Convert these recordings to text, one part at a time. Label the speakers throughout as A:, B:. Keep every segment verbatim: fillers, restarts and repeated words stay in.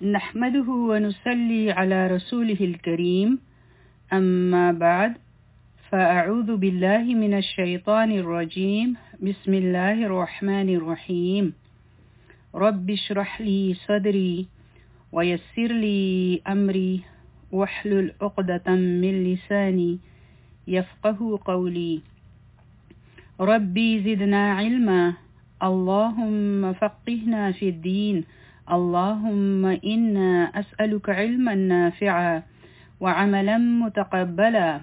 A: نحمده ونصلي على رسوله الكريم أما بعد فأعوذ بالله من الشيطان الرجيم بسم الله الرحمن الرحيم رب اشرح لي صدري ويسر لي أمري واحلل عقدة من لساني يفقه قولي ربي زدنا علما اللهم فقهنا في الدين اللهم إنا أسألك علما نافعا وعملا متقبلا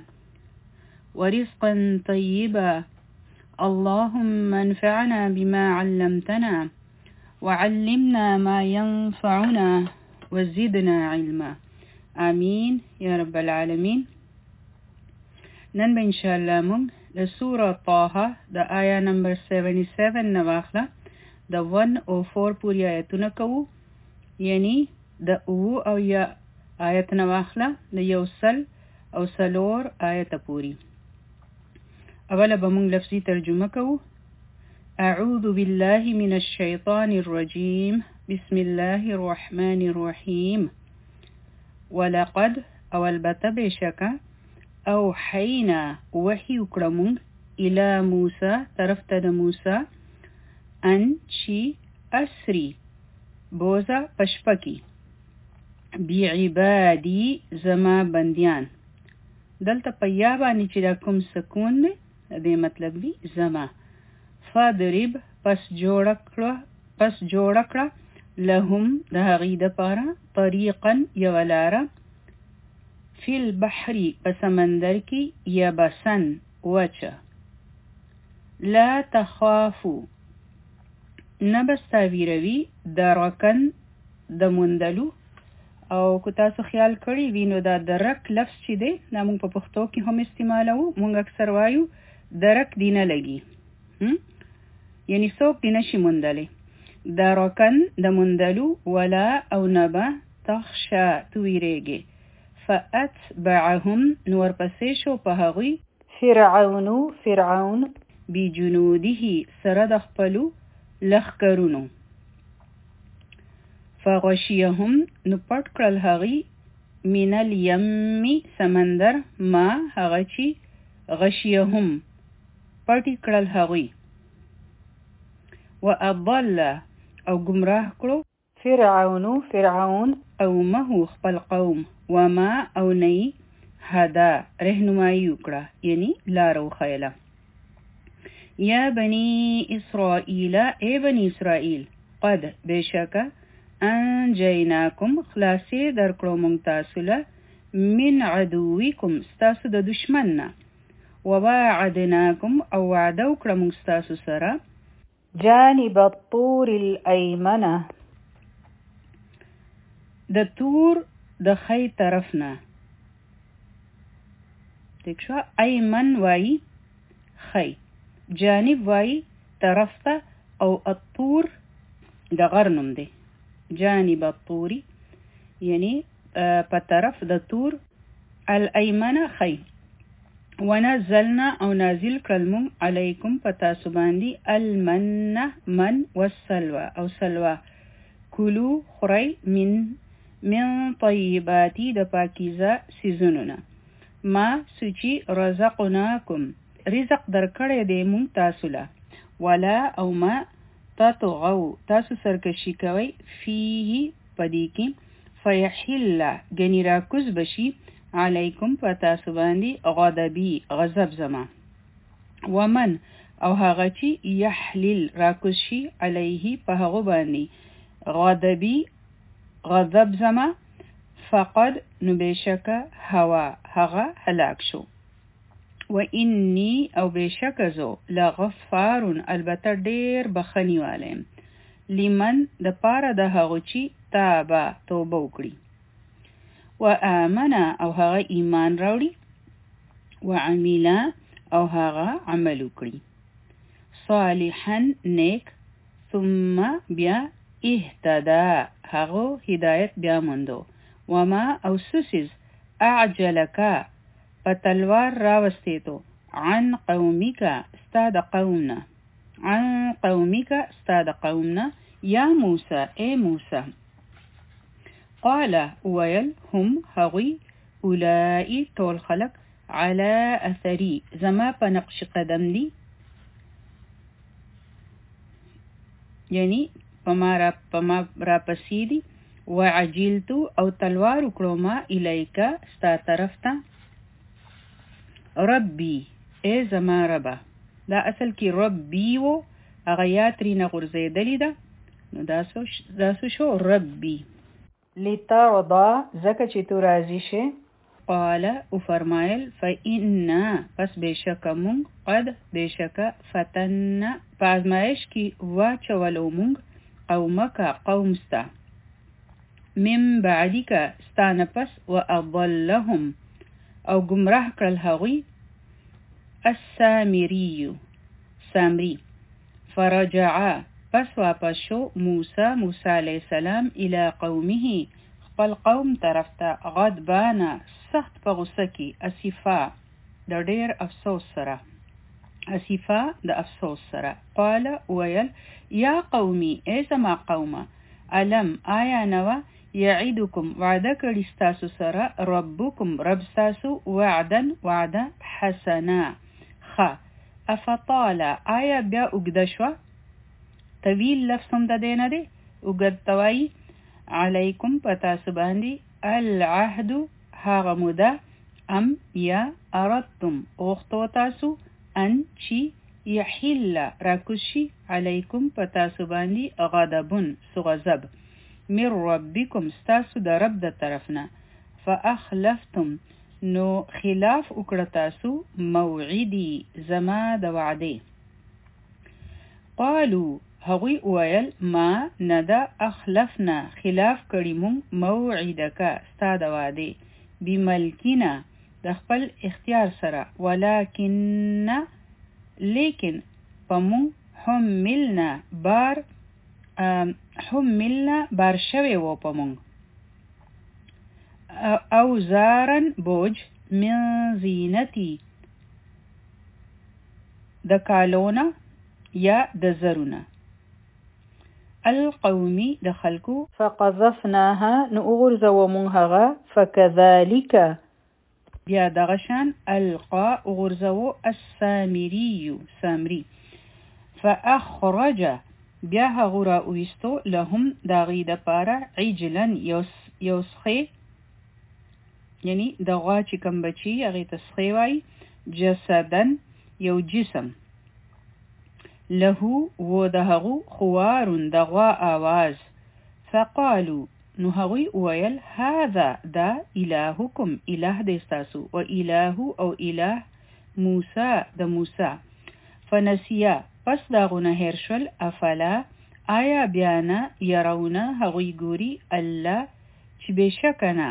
A: ورزقا طيبا اللهم انفعنا بما علمتنا وعلمنا ما ينفعنا وزدنا علما آمين يا رب العالمين. نن به إن شاء الله مونږ د سوره طه د آیا نمبر سبعة وسبعين نه واخله د one oh four پورې آیتونه کوو، یعنی د اوو او یا آیت نه واخله د یو سل او سلور آیت پورې. اوله به مونږ لفظي ترجمه کوو. اعوذ بالله من الشیطان الرجیم بسم الله الرحمن الرحیم. ولقد او البته بشکه اوحینا وحی وکړه الى موسی طرف ته د موسی ان چی اسری بوزا پشپکی بعبادی زما بندیان. دلته په یا باندې چې دا کوم سکون دی د مطلب دی زما. فضرب پس جوړ کړه پس جوړ کړه لهم د هغې دپاره طریقا یوه لاره فی البحر په سمندر کې یبسن وچه لا تخافو نه به ستا ویروي درکن د موندلو. او که تاسو خیال کړی وي نو دا درک لفظ چې دی دا موږ په پښتو کې هم استعمالوو. موږ اکثر وایو درک دی نه لګي، یعنی څوک دی نشي موندلی. درکن د موندلو ولا او نبه تخشا تو ویریږي. فأتبعهم نور پسې شو په هغوی فرعون فرعون بجنوده سره د خپلو لښکرونو. فغشیهم نو پټ کړل هغوی من الیم سمندر ما هغه چې غشیهم پټ کړل هغوی. واضل او گمراه کړو فرعون فرعون او مهو خپل قوم وما او نئی هدا رهنمایی وکړه یعنی لار وښیله. یا بنی اسرائیل ای بنی اسرائیل قد بشکه انجیناکم خلاصې درکړو موږ تاسو له من عدویکم ستاسو د دشمن نه. وواعدناکم او وعده وکړه موږ ستاسو سره جانب الطور الایمنه د تور د خی طرف نه. ٹھیک شو. ایمن وای خی، جانب وای طرف ته، او الطور د غر نوم دی. جانب الطوری یعنی په طرف د تور. الایمنه خی. ونزلنا او نازل کړل موږ علیکم په تاسو باندې المنه من والسلوى او سلوى. کلو خورئ من من طیباتی د پاکیزه سیزونونه ما سوچی رزقناکم رزق درکړی دی مونږ تاسو له. ولا او ما تطغوا تاسو سرکشي کوئ فیه پدې کې فیحل ګنې راکوز بشي علیکم په تاسو باندې غضبي غضب زما. ومن او هغه چې یحلل راکوز شي علیه په هغه باندې غضبي غضب زما فقد نو بشکه هوا هغه هلاک شو. و انی او بشکه زو لغفار البته ډیر بخنی والیم لمن د پاره د هغه چې تابه توبه وکړي. و آمنا او هغه ایمان راوړي. و عملا او هغه عمل وکړي صالحا نیک. ثم بیا اهتدا هغه هدایت بیا موندو. وما او سوسیز اعجلکا په تلوار راوستیتو عن قومک ستا د قومنا عن قومک ستا د قومنا یا موسی اے موسی. قال ویل هم هغوی اولائی ټول خلق علی اثری زما په نقش قدم دی یعنی پما را پما را پسی دی وعجلتو او تلوار وکړو ما الیکا ستا طرف ته ربی ای زما ربا دا اصل کې ربی و هغه یا ترینه غورځېدلې ده نو دا څه شو ربی لترضا ځکه چې تو راضي شې قال او فرمایل فإنا پس بېشکه مونږ قد بېشکه فتنا په ازمایش کې واچولو مونږ قومک قوم ستا من بعدک ستا نه پس واضلهم او گمراه کړل هغوی السامری سامری فرجع پس واپس شو موسی موسی علیہ السلام الى قومه خپل قوم طرف ته غضبانه سخت په غصه کې اسفا د ډېر افسوس سره اسفا د افسوس سره قال ویل یا قومي ای زما قومه علم آیا نوه یعیدکم وعده کړي ستاسو سره ربکم رب ستاسو وعدا وعده حسنا ښه افطال آیا بیا اوږده شوه طویل لفظ هم د دی نه دی اوږد ته وایي علیکم په تاسو باندې العهد هغه موده ام یا اردتم غوښتو تاسو ان چې یحل راکوشي علیکم په تاسو باندې غضبون سو غضب من ربکم ستاسو د رب د طرف نه فاخلفتم نو خلاف وکړه تاسو موعدي زما د وعده قالو هغوی ویل ما نده اخلفنا خلاف کړي مونږ موعدک ستا د وعده بملکنا د خپل اختیار سره ولکن لیکن پمون حملنا بار حملنا بار شوی و پمون او زارن بوج من زینتی د کالونا یا د زرونه القومي د خلکو فقذفناها نو اغرزو مون هغه فكذلك بیا دغه شان القا اغرزو السامري سامري فاخرج بیا هغه را اویستو لهم داغی د پاره عجلا یوسخی یعنی د غوا چې کوم بچي هغه تسخی وای جسدن یو جسم له و دهغو خوارون دغوا آواز فقالو نو هغوی ویل هذا دا الهکم اله دستاسو و اله او اله موسی د موسی فنسیا پس داغونه هرشل افلا آیا بیانا یرونا هغوی ګوري الله چې بشکنه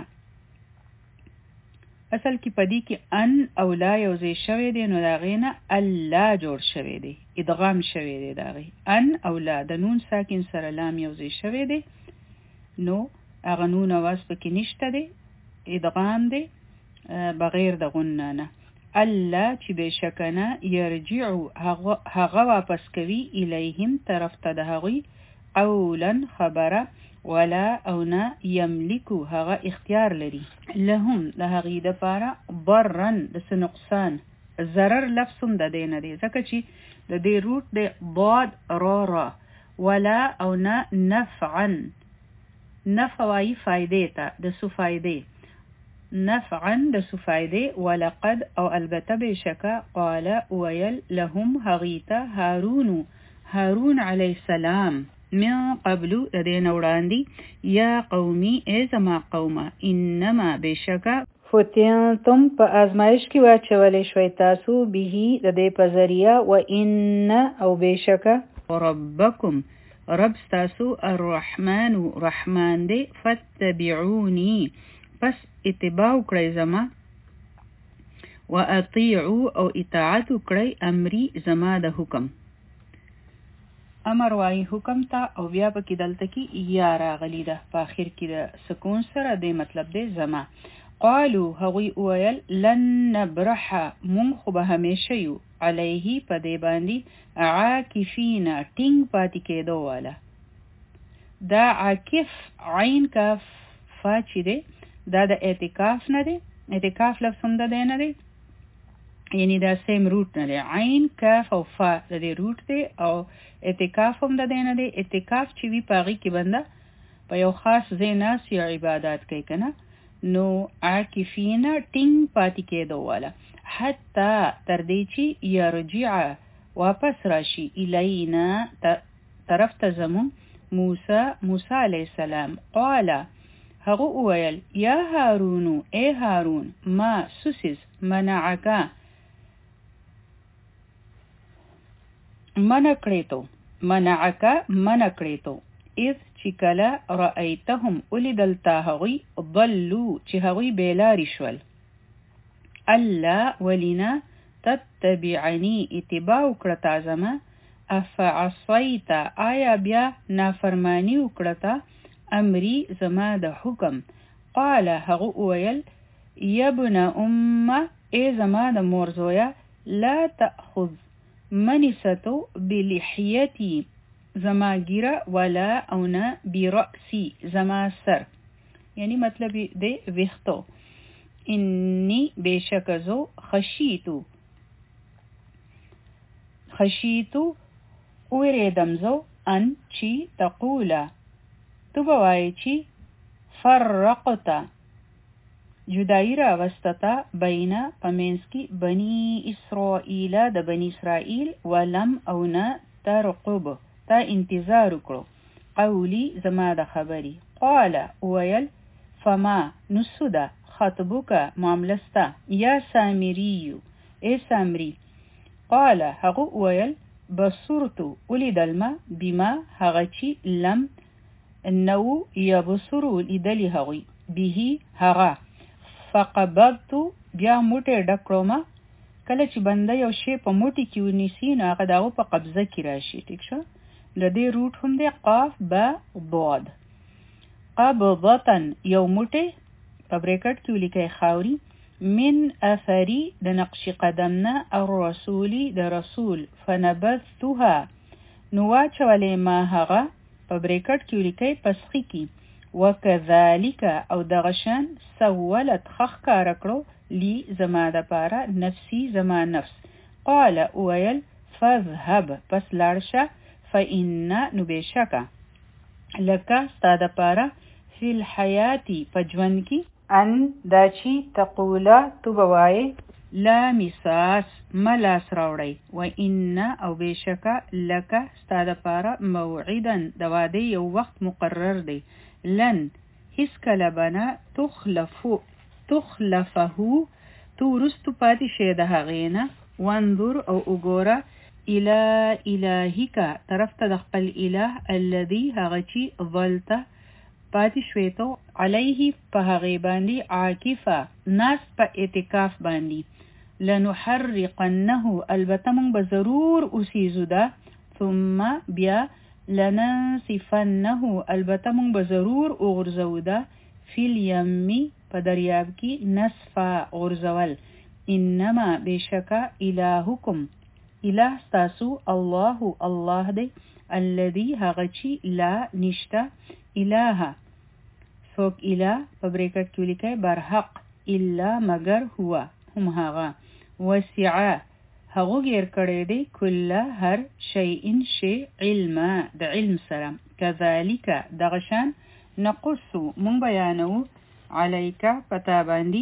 A: اصل کې پدې کې ان او لا یوځای شوی دی نو دا غینه الله جوړ شوی دی ادغام شوی دی دا غي ان او لا د نون ساکن سره لام یوځای شوی دی نو هغه نون واس پکې نشته دی ادغام دی بغیر د غنه نه الله چې بشکنه یرجعو هغه واپس کوي الیهم طرف ته د هغوی قولا خبره ولا او نه یملکو هغه اختیار لري لهم د هغې دپاره ضرن د څه نقصان ضرر لفظم د دی نه دی ځکه چې د دې روټ دی ضاد را را ولا او نه نفعا نفع وایي فایدې ته د څه فایدې نفعا د څه فایدې ولقد او البته بېشکه قال ویل لهم هغې ته هارون هارون علیه السلام من قبلو د دې نه وړاندې یا قومي ای زما قومه انما بېشکه فتنتم په ازمایش کې واچولی شوی تاسو به د دې په ذریعه و ان او بېشکه ربکم رب ستاسو الرحمن رحمان دی فاتبعوني پس اتباع کړئ زما و اطیعو او اطاعت کړئ امری زما د حکم امر وای حکم ته او بیا پکې دلته کې یا راغلی ده په اخر کې د سکون سره د مطلب دی زما قالو هغوی ویل لن نبرح مون خو به همیشه یو علیه په دې باندې عاکفین ټینګ پاتې کېدو والا دا عاکف عین کاف فا چې دی دا د اعتکاف نه دی، اعتکاف لفظ هم د دی نه دی، یعنی دا سیم روټ نه دی. عین کاف او فا د دې روټ دی او اعتکاف هم د دی نه دی. اعتکاف چې وی پاغي کې بنده په یو خاص ځای ناست یا عبادت کوي کنه، نو عاکفین ټینګ پاتې کېدو والا حتی تر دې چې یرجع واپس راشي الینا طرف ته زمون موسی موسی علیه السلام. قال هغه وویل یا هارون ای هارون ما سوسیز منعکا منع کړی تو منعکا منع کړی تو اذ چې کله رأیتهم ولیدل تا هغوی ضلوا چې هغوی بیلاری شول. الله ولینا تتبعنی اتباع وکړه تا زما افعصیت آیا بیا نافرمانی وکړه تا امری زما د حکم. قال هغه وویل یبن امه ای زما د مور زویا لا تأخذ منستو بلحیتی زما ګیره ولا او نه برأسی زما سر، یعنی مطلب دی ویختو. انی بیشک زو خشیتو خشیتو ویریدم زو ان چی تقولا تو بوائی چی فرقتا جدائی را وستتا بینا پمینس کی بنی اسرائیل د بنی اسرائیل ولم او نه ترقب تا انتظار وکړو قولی زما د خبری. قال ویل فما نسودا خطبک معاملستا یا سامریو ای سامری. قال هغه ویل بصرتو ولیدل ما بما هغه چی لم نو یبصرو لیدلی هغوی به هغه. فقبضتو بیا موټی ډکړو ما. کله چې بنده یو شی په موټی کې ونیسي نو هغه د هغه په قبضه کې راشي. ټیک شو، د دې روټ هم دی قاف با ضاد. قبضتن یو موټی په بریکټ کې ولیکئ خاوري من اثری د نقش قدمنا الرسولی د رسول فنبذتها نو واچولې ما هغه په بریکټ کې ولیکئ پسخي کې وکذالک او دغشان سولت خخ کار کړو لی زما د پاره نفسی زما نفس. قال اویل فذهب پس لاړشه فإن نو بشکا لکه ستا د پاره فی الحیاتی پجوند کی ان دا چی تقولا تو بوای لا مساس ملاس راوړی و ان او بشکا لکه ستا د پاره موعدا د واده یو وخت مقرر دی لن هیڅ کله بنا تخلفو تخلفه تو رستو پاتی شه د هغې نه وانظر او وګوره الى الهیکا طرف ته د خپل اله الذي هغه چې ظلته پاتی شویتو علیه په هغې باندې عاکفه ناس په اعتکاف باندې لنحرقنه البته موږ به ضرور اوسیزو ده ثم بیا لننسفنه البته موږ به ضرور اغرزو ده فی الیمی په دریاب کې نسفا غرزول. انما بشکا الهکم اله ستاسو الله الله دی الذي هغه چې لا نشته اله څوک اله په بریکټ کې ولیکئ برحق الا مگر هو هم هغه وسع هغه غیر کړی دی کله هر شیء شی علم د علم سره. کذالک دغشان نقص مون بیانو علیک پتا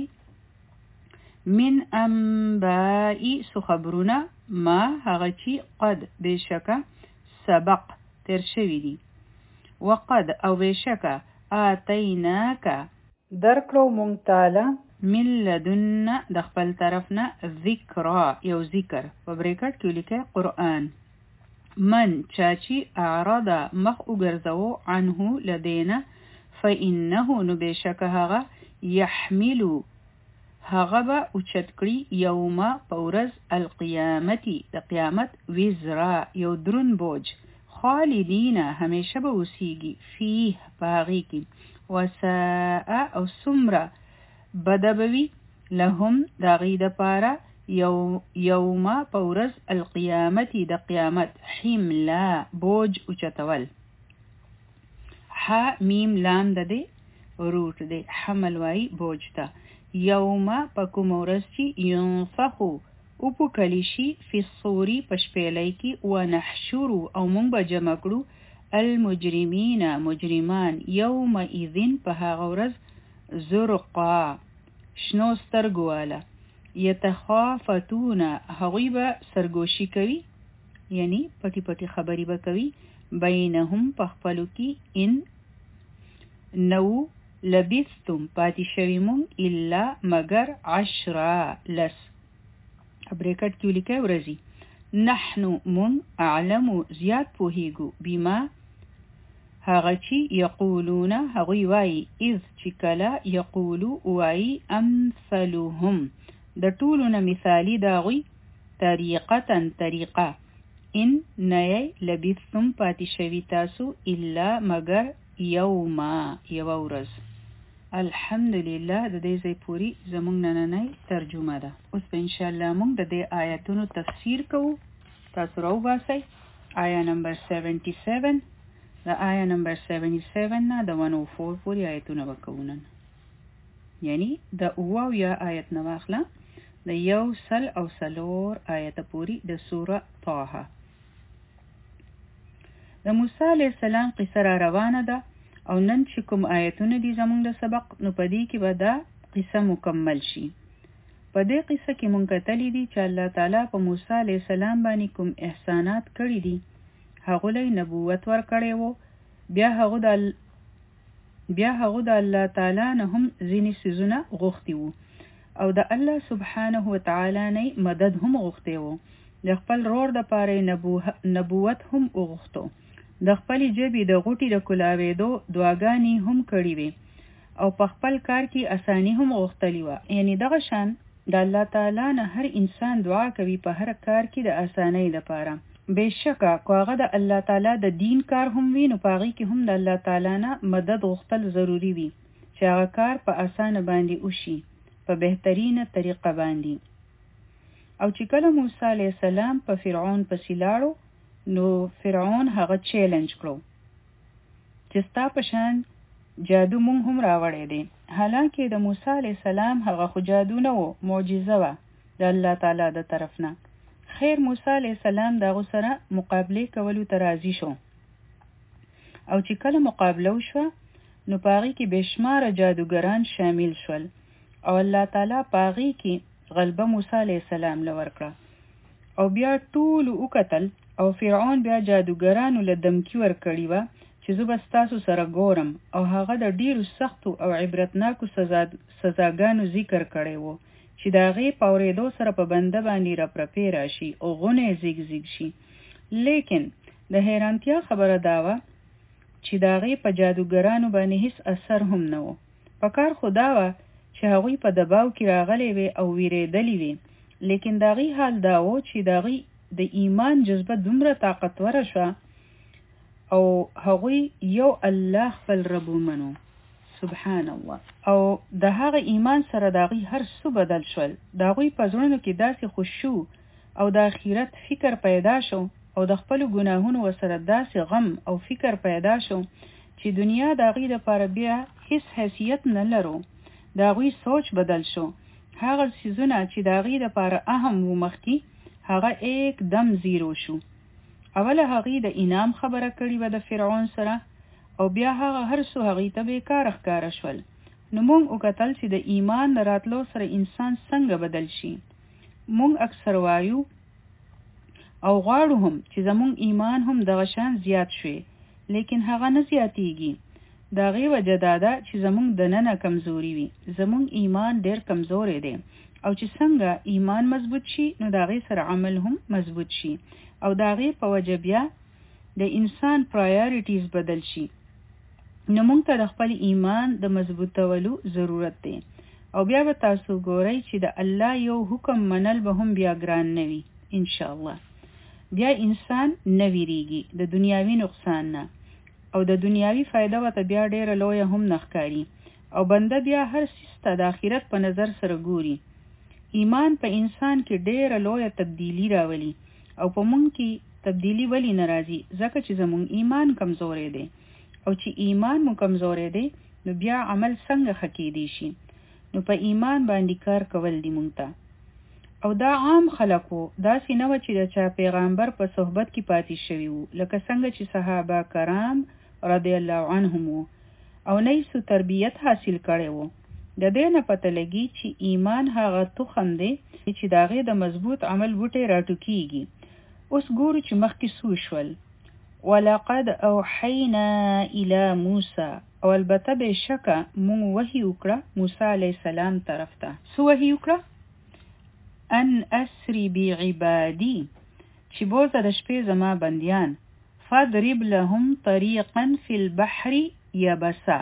A: باندې من انباء سو خبرونه ما هغه چې قد بشکا سبق تر شوی دی وقد او بشکا آتیناک درکړو مونږ تعالی من لدن د خپل طرفنا ذکرا یو ذکر په بریکټ کې ولیکئ قرآن. من چاچی اعرض مخ وګرځو عنه لدینا فإنه نو بشک هغه يحملو هغه به اوچت کړي یوما پورز القیامتی د قیامت وزرا یو درون بوج خالدین همیشه به اوسیږي فيه باغی کې وساء او سمره بدبوی لهم داغی د پارا یو یوما پورز القیامتی د قیامت حملا بوج اوچتول. ح میم لام د دې روټ دی. حمل وای بوج ته. یوم په کوم ورځ چې ینفخو وپوکلی شي فی الصور په شپېلۍ کې ونحشر او موږ به جمع کړو المجرمین مجرمان یومئذ په هغه ورځ زرقا شنو سترګو والا یتخافتون هغوی به سرګوشي کوي یعنی پټي پټي خبرې به کوي بینهم په خپلو کې ان نو لبثتم پاتې شوي مونږ الا مگر عشرا لس بریکټ کې ولیکئ ورځي نحنو مونږ اعلمو زیات پوهیږو بما هغه چې یقولون هغوی وایي اذ چې کله یقولو وایي امثلهم د ټولو نه مثالي د هغوی طریقتا طریقه ان نه لبثتم پاتې شوي تاسو الا مگر یوما یوه ورځ. الحمدلله د دې ځای پورې زموږ نننۍ ترجمه ده. اوس به انشاءالله موږ د دې آیتونو تفسیر کوو. تاسو راوباسئ آیا نمبر سیونټي سیون د آیا نمبر سیونټي سیون نه د ون او فور پورې آیتونه به کوو نن. یعنی د اوه اویا آیت نه واخله د یو سل او څلور آیته پورې د سوره طه. د موسی علیه السلام قصه را روانه ده او نن چې کوم آیتونه دي زموږ د سبق نو په دې کې به دا قصه مکمل شي. په دې قصه کې مونږ کتلی دي چې الله تعالی په موسی علیه السلام باندې کوم احسانات کړي دي. هغه له نبوت ورکړی وو. بیا هغه د بیا هغه د الله تعالی نه هم ځینې څیزونه غوښتي وو او د الله سبحانه وتعالی نه مدد هم غوښتی وو. د خپل رور دپاره نبوت هم وغوښتو. د خپلې ژبې د غوټې د کلاوېدو دعاګانې هم کړي وې او په خپل کار کې اساني هم غوښتلې وه. یعنې دغه شان د الله تعالی نه هر انسان دعا کوي په هر کار کې د اسانۍ لپاره. بېشکه که هغه د الله تعالی د دین کار هم وي نو په هغې کې هم د الله تعالی نه مدد غوښتل ضروري وي چې هغه کار په اسانه باندې وشي په بهترینه طریقه باندې. او چې کله موسی علیه السلام په فرعون پسې لاړو نو فرعون هغه چیلنج کړو چې ستا په شان جادو مونږ هم راوړی دی. حالانکه د موسی علیه السلام هغه خو جادو نه و، معجزه وه د الله تعالی د طرف نه. خیر موسی علیه السلام د هغو سره مقابلې کولو ته راضي شو او چې کله مقابله وشوه نو په هغې کې بېشماره جادوګران شامل شول او الله تعالی په هغې کې غلبه موسی علیه السلام له ورکړه. او بیا ټولو وکتل او فرعون بیا جادوګرانو له دمکي ورکړې وه چې زه به ستاسو سره ګورم او هغه د ډیرو سختو او عبرتناکو سزا سزاګانو ذکر کړی وو چې د هغې په اورېدو سره په بنده باندې رپرپې راشي او غونی زیګ زیګ شي. لیکن د حیرانتیا خبره دا وه چې د هغې په جادوګرانو باندې هیڅ اثر هم نه و. په کار خو دا وه چې هغوی په دباو کې راغلی وې او ویرېدلی وې. لیکن د هغې حال دا و چې د هغې د ایمان جذبه دومره طاقتوره شوه او هغوی یو الله خپل رب ومنو. سبحان الله. او د هغه ایمان سره د هغوی هر څه بدل شول. د هغوی په زړونو کې داسې خشوع او د آخرت فکر پیدا شو او د خپلو ګناهونو ورسره داسې غم او فکر پیدا شو چې دنیا د هغوی دپاره بیا هیڅ حیثیت نه لرو. د هغوی سوچ بدل شو. هغه څیزونه چې د هغوی دپاره اهم و مخکې هغه ایک دم زیرو شو. اوله هغوی د انعام خبره کړې وه د فرعون سره او بیا هغه هر څه هغوی ته بېکاره ښکاره شول. نو موږ وکتل چې د ایمان د راتلو سره انسان څنګه بدل شي. موږ اکثر وایو او غواړو هم چې زموږ ایمان هم دغه شان زیات شوی، لیکن هغه نه زیاتیږي. د هغې وجه دا ده چې زموږ دننه کمزوري وي. زموږ ایمان ډېر کمزوری دی او چې څنګه ایمان مضبوط شي نو د هغې سره عمل هم مضبوط شي او د هغې په وجه بیا د انسان پرایارټیز بدل شي. نو موږ ته د خپل ایمان د مضبوطولو ضرورت دی او بیا به تاسو ګورئ چې د الله یو حکم منل به هم بیا ګران نه وي انشاءالله. بیا انسان نه ویریږي د دنیاوي نقصان نه او د دنیاوي فایده ورته بیا ډېره لویه هم نه ښکاري او بنده بیا هر څیز ته د آخرت په نظر سره ګوري. ایمان په انسان کې ډېره لویه تبدیلي راولي او په موږ کې تبدیلی ولی ناراضي ځکه چې زموږ ایمان کمزورې دی او چې ایمان مو کمزورې دی نو بیا عمل څنګه ښه کیدی شي؟ نو په ایمان باندې کار کول دی مونږ ته. او دا عام خلکو داسې نه و چې د چا پیغمبر په صحبت کې پاتې شوي وو، لکه څنګه چې صحابه کرام رضی الله عنهم وو او نه یې تربیت حاصل کړی وو. د دې نه پته لګي چې ایمان هغه تخم دی چې د هغې د مضبوط عمل بوټی راټوکېږي. اوس ګورو چې مخکې څو شول. ولقد اوحینا الی موسی، او البته بېشکه مونږ وحي وکړه موسی علیه السلام طرف ته. څه وحي وکړه؟ ان اسری بعبادی، چې بوزه د شپې زما بندیان، فضرب لهم طریقا فی البحر یبسا،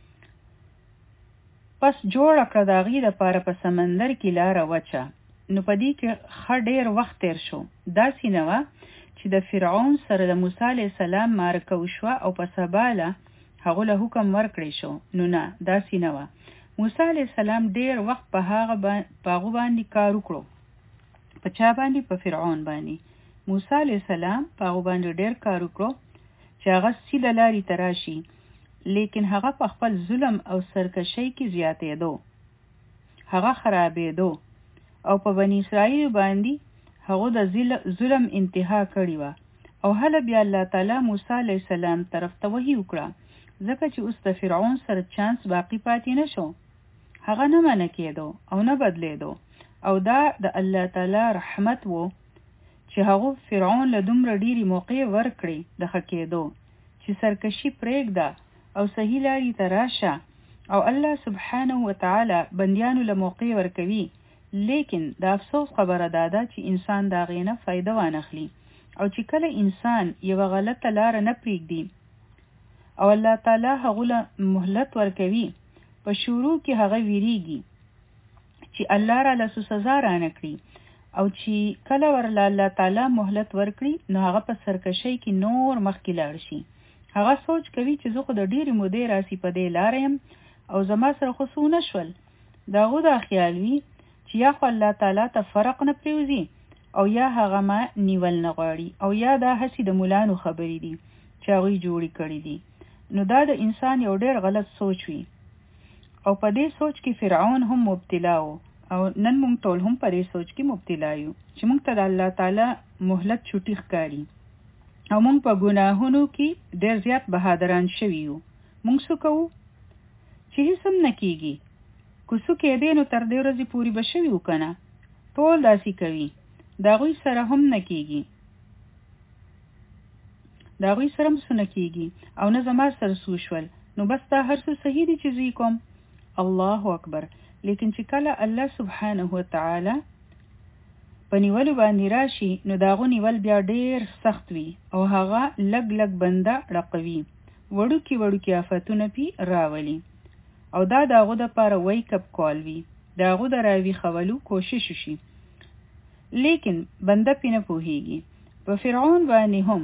A: پس جوړه کړه د هغې دپاره په سمندر کې لاره وچه. نو په دې کې ښه ډېر وخت تېر شو. داسې نه وه چې د فرعون سره د موسی علیه السلام معرکه وشوه او په سباله هغو له حکم ورکړی شو. نو نه، داسې نه وه. موسی علیه السلام ډېر وخت په هغه په هغو باندې کار وکړو. په چا باندې؟ په فرعون باندې. موسی علیه السلام په هغو باندې ډېر کار وکړو چې هغه سیده لارې ته راشي، لیکن هغه په خپل ظلم او سرکشۍ کې زیاتېدو، هغه خرابېدو او په بني اسرائیل باندې هغه د ظلم انتها کړې وه. او هله بیا الله تعالی موسی علیه السلام طرف ته وحي وکړه، ځکه چې اوس د فرعون سره چانس باقی پاتې نه شو. هغه نه منع کېدو او نه بدلېدو. او دا د الله تعالی رحمت وو چې هغه فرعون له دومره ډېرې موقع ورکړې د ښه کېدو چې سرکشي پرېږده او صحیح لارې ته راشه. او الله سبحانه وتعالی بندیانو له موقع ورکوي، لیکن د افسوس خبره دا ده چې انسان د هغې نه فایده وانخلي. او چې کله انسان یوه غلطه لاره نه پرېږدي او الله تعالی هغو له مهلت ورکوي، په شروع کې هغه ویریږي چې الله را له څه سزا رانه کړي، او چې کله ورله الله تعالی مهلت ورکړي نو هغه په سرکشۍ کې نور مخکې لاړ شي. هغه سوچ کوي چې زه خو د ډېرې مودې راسي په دې لاره یم او زما سره خو څه ونه شول. د هغو دا خیال وي چې یا خو الله تعالی ته فرق نه پرېوځي او یا هغه ما نیول نه غواړي، او یا دا هسې د ملانو خبرې دي چې هغوی جوړې کړي دي. نو دا د انسان یو ډېر غلط سوچ وي. او په دې سوچ کې فرعون هم مبتلا و، او نن مونږ ټول هم په دې سوچ کې مبتلا یو چې مونږ ته د الله تعالی مهلت چوټي ښکاري او مونږ په ګناهونو کې ډېر زیات بهادران شوي یو. مونږ څه کوو چې هېڅ هم نه کېږي، که څه کېدی نو تر دې ورځې پورې به شوي وو که نه؟ ټول داسې کوي. د هغوی سره هم نه کېږي، د هغوی سره هم څه نه کېږي او نه زما سره څه وشول، نو بس دا هر څه صحیح دي چې زه یې کوم. الله اکبر. لیکن چې کله الله سبحانه وتعالی په نیولو باندې راشي نو د هغو نیول بیا ډېر سخت وي او هغه لږ لږ بنده ړقوي، وړوکي وړوکي آفتونه پې راولي. او دا د هغو دپاره ویک اپ کال وي، د هغو د راویښولو کوشش وشي، لیکن بنده پې نه پوهېږي. په فرعون باندې هم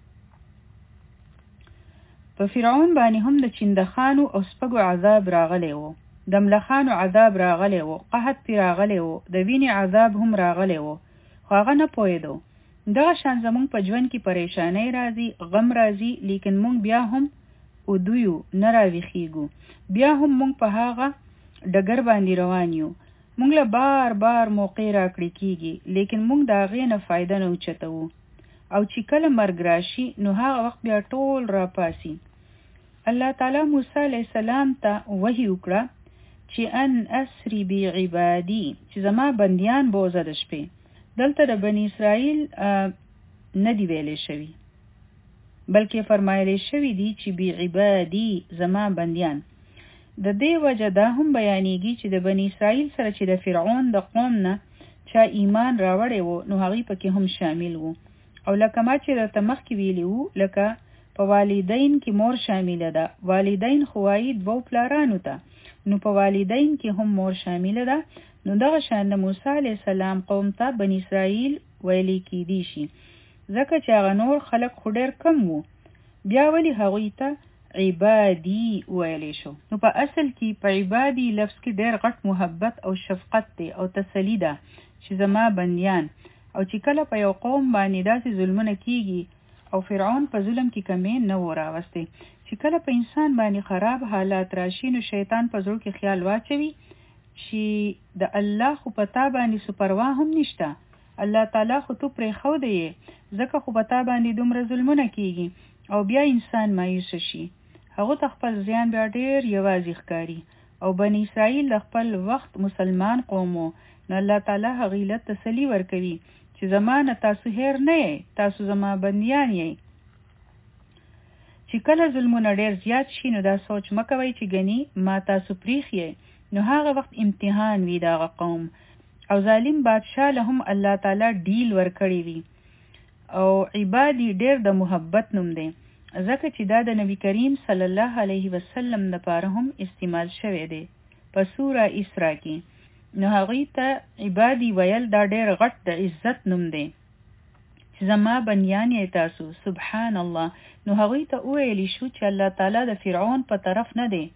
A: په فرعون باندې هم د چندخانو او سپږو عذاب راغلی و، د ملخانو عذاب راغلی و، قحط پې راغلی و، د وینې عذاب هم راغلی و، خو هغه نه پوهېدو. دغه شان زمونږ په ژوند کې پریشانۍ راځي، غم راځي، لیکن مونږ بیا هم ودویو، نه راویښېږو، بیا هم مونږ په هغه ډګر باندې روان یو. مونږ له بار بار موقع راکړې کېږي، لیکن مونږ د هغې نه فایده نه اوچتوو. او چې کله مرګ راشي نو هغه وخت بیا ټول راپاسي. الله تعالی موسی علیه السلام ته وحي وکړه چې ان اسری بعبادی، چې زما بندیان بوزه د شپې. دلته د بني اسرائیل نه دی ویلې شوي، بلکې فرمایلی شوي دي چې بعبادی زما بندیان. د دې وجه دا هم بیانېږي چې د بني اسرائیل سره چې د فرعون د قوم نه چا ایمان راوړی و نو هغوی پکې هم شامل وو. او لکه ما چې درته مخکې ویلي وو، لکه په والدین کې مور شامله ده، والدین خو وایي دوو پلارانو ته، نو په والدین کې هم مور شامله ده. نو دغه شان د موسی علیه السلام قوم ته بني اسرائیل ویلی کېدی شي، ځکه چې هغه نور خلک خو ډېر کم وو، بیا ولې هغوی ته عبادي ویلی شو. نو په اصل کې په عبادي لفظ کې ډېر غټ محبت او شفقت دی او تسلی ده چې زما بندیان. او چې کله په یو قوم باندې داسې ظلمونه کېږي او فرعون په ظلم کې کمې نه و راوستی، چې کله په انسان باندې خراب حالات راشي نو شیطان په زړه کې خیال واچوي چې د الله خو په تا باندې سو پروا هم نشته، الله تعالی خو تو پرې خو دی ځکه خو په تا باندې دومره ظلمونه کیږي او بیا انسان مایوس شي. هغه ته خپل ځان بیا ډېر یوازې ښکاري او بنی اسرائیل د خپل وخت مسلمان قومو نو الله تعالی هغه له تسلی ورکوي چې زمانه تاسو هیر نه یې، تاسو زما بندیان یې. چې کله ظلمونه ډېر زیات شي نو دا سوچ مکوئ چې ګني ما تاسو پریخ یې، نو هغه وخت امتحان وي دغه قوم او ظالم بادشاه له هم الله تعالی ډیل ورکړي وي. او عبادی ډېر د محبت نوم دی ځکه چې دا د نبی کریم صلی الله علیه وسلم لپاره هم استعمال شوی دی په سوره اسراء کې. نو هغوی ته عبادی ویل دا ډېر غټ د عزت نوم دی چې زما بنیان یې تاسو. سبحان الله. نو هغوی ته وویلی شو چې الله تعالی د فرعون په طرف نه دی،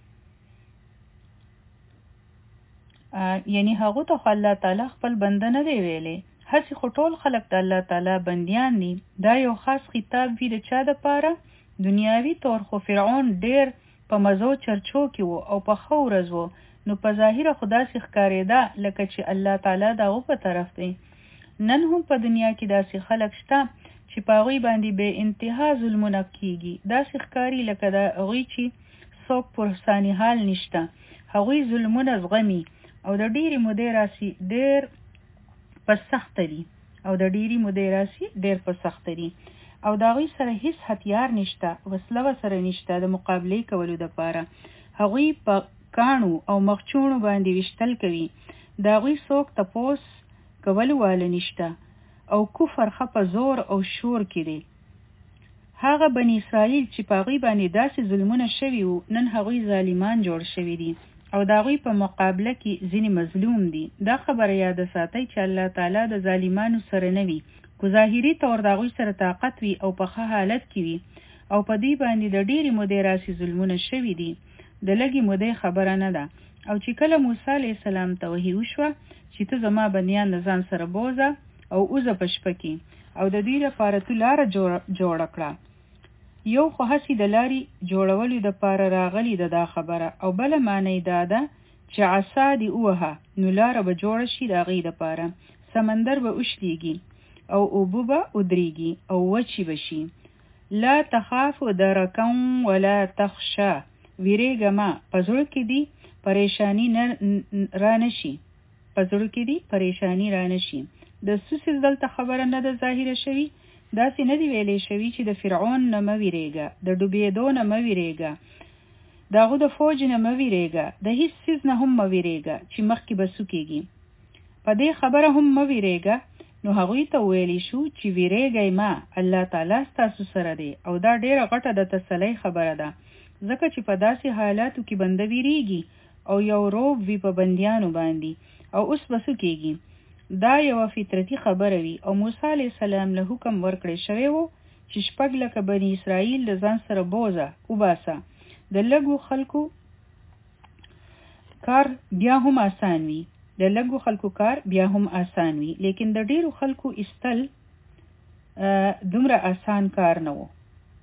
A: یعنی هغه ته الله تعالی خپل بنده نه دی ویلي، هسې خو ټول خلق د الله تعالی بندیان دي. دا یو خاص خطاب وی د چا د پاره؟ دنیاوی طور خو فرعون ډیر په مزو چرچو کې وو او په خو ورځ وو، نو په ظاهره خدا سي ښکارېده لکه چې الله تعالی دغه په طرف دی. نن هم په دنیا کې داسې خلق شته چې په هغوی باندې به انتها ظلمونه کیږي، داسې ښکاري لکه د هغوی چې څوک پر ثاني حال نشته، هغوی ظلمونه زغمي او د ډیرې مودې راسي ډیر په سخت دي او د ډیری مودې راسي ډیر په سخت دي او دا غوی سره هیڅ هتیار نشته، وسله سره نشته د مقابله کولو لپاره. هغوی په کانو او مخچونو باندې وشتل کوي، دا غوی څوک تپوس کولو واله نشته او کفر خپه زور او شور کې دي. هغه بنی اسرائیل چې په هغوی باندې داسې ظلمونه شوي وو نن هغوی ظالمان جوړ شوي دي او دا غوی په مقابله کې ځینې مظلوم دي. دا خبره یاد ساتئ چې الله تعالی د ظالمانو سره نه وي، کو ظاهري طور د هغوی سره طاقت وي او په ښه حالت کې وي او په دې باندې د ډېرې مودې راسي ظلمونه شوي دي، د لږې مودې خبره نه ده. او چې کله موسی علیه السلام ته وحی وشوه چې ته زما بندیان د ځان سره بوځه او اوزه په شپه کې او د دوی لپاره تو لاره جوړه کړه، یو خو هسې د لارې جوړولو دپاره راغلې ده دا خبره، او بله معنی دا ده چې عصا دې ووهه نو لاره به جوړه شي د هغې دپاره، سمندر به وشلیږي او اوبه به ودرېږي او وچې به شي. لا تخاف درکا ولا تخشا، ویرېږه مه، په زړه کې دې پریشانی را نشي، په زړه کې دې پریشانی را نشي. د سوسې دلته خبره نه ده ظاهره شوي، داسې نه دی ویلې شوي چې د فرعون نه مه ویرېږه، د ډوبېدو نه مه ویرېږه، د هغو د فوج نه مه ویرېږه، د هیڅ څیز نه هم مه ویرېږه چې مخکې به څه کېږي. په دې خبره هم مه ویرېږه. نو هغوی ته ویلی شو چې ویرېږئ مه، الله تعالی ستاسو سره دی او دا ډېره غټه د تسلۍ خبره ده، ځکه چې په داسې حالاتو کې بنده ویرېږي او یو روب وي په بندیانو باندې او اوس به څه کېږي. دا یوه فطرتي خبره وي او موسی علیه السلام له حکم ورکړی شوی و چې شپږ لکه بني اسرائیل د ځان سره بوزه وباسه. د لږو خلکو کار بیا هم آسان وي، د لږو خلکو کار بیا هم آسان وي، لیکن د ډیرو خلکو استل دومره آسان کار نه و،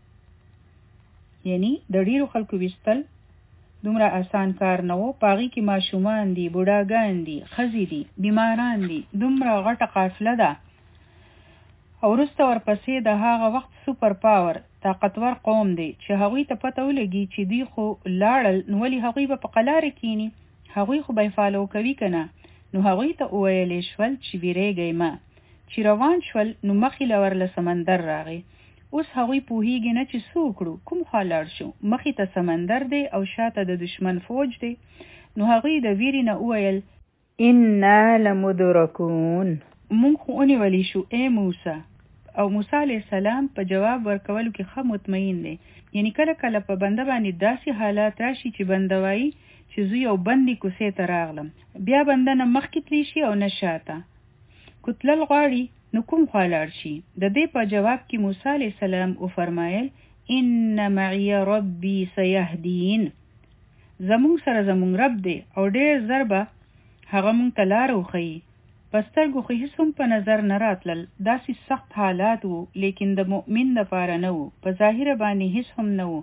A: یعنی د ډیرو خلکو وستل دومره آسان کار نه و. پاغي کې ماشومان دي، بوډاګان دي، ښځې دي، بیماران دي، دومره غټه قافله ده او وروسته ورپسې د هغه وخت سوپر پاور طاقتور قوم دی چې هغوی ته پته ولګي چې دوی خو لاړل نو ولې هغوی به په قلاره کینی، هغوی خو به فالو کوي که نه. نو هغوی ته وویلی شول چې ویرېږئ مه. چې روان شول نو مخې له ورله سمندر راغی. اوس هغوی پوهیږي نه چې څه وکړو، کوم خوا لاړ شو، مخې ته سمندر دی او شاته د دشمن فوج دی. نو هغوی د ویرې نه وویل انا لمدرکون، مونږ خو ونیولی شو ای موسی. او موسی علیه السلام په جواب ورکولو کې ښه مطمئن دی، یعنی کله کله په بنده باندې داسې حالات راشي چې بنده وایي چې زه یو بندي کوڅې ته راغلم، بیا بنده نه مخکې تلی شي او نه شاته، کو تلل غواړي نو کوم خوا لاړ شي. د دې په جواب کې موسی علیه السلام وفرمایل ان معي ربي سيهدين، زمونږ سره زمونږ رب دی او ډېر ژر به هغه مونږ ته لاره وښیي. په سترګو خو هېڅ هم په نظر نه راتلل، داسې سخت حالات وو لیکن د مؤمن دپاره نه وو، په ظاهره باندې هېڅ هم نه وو،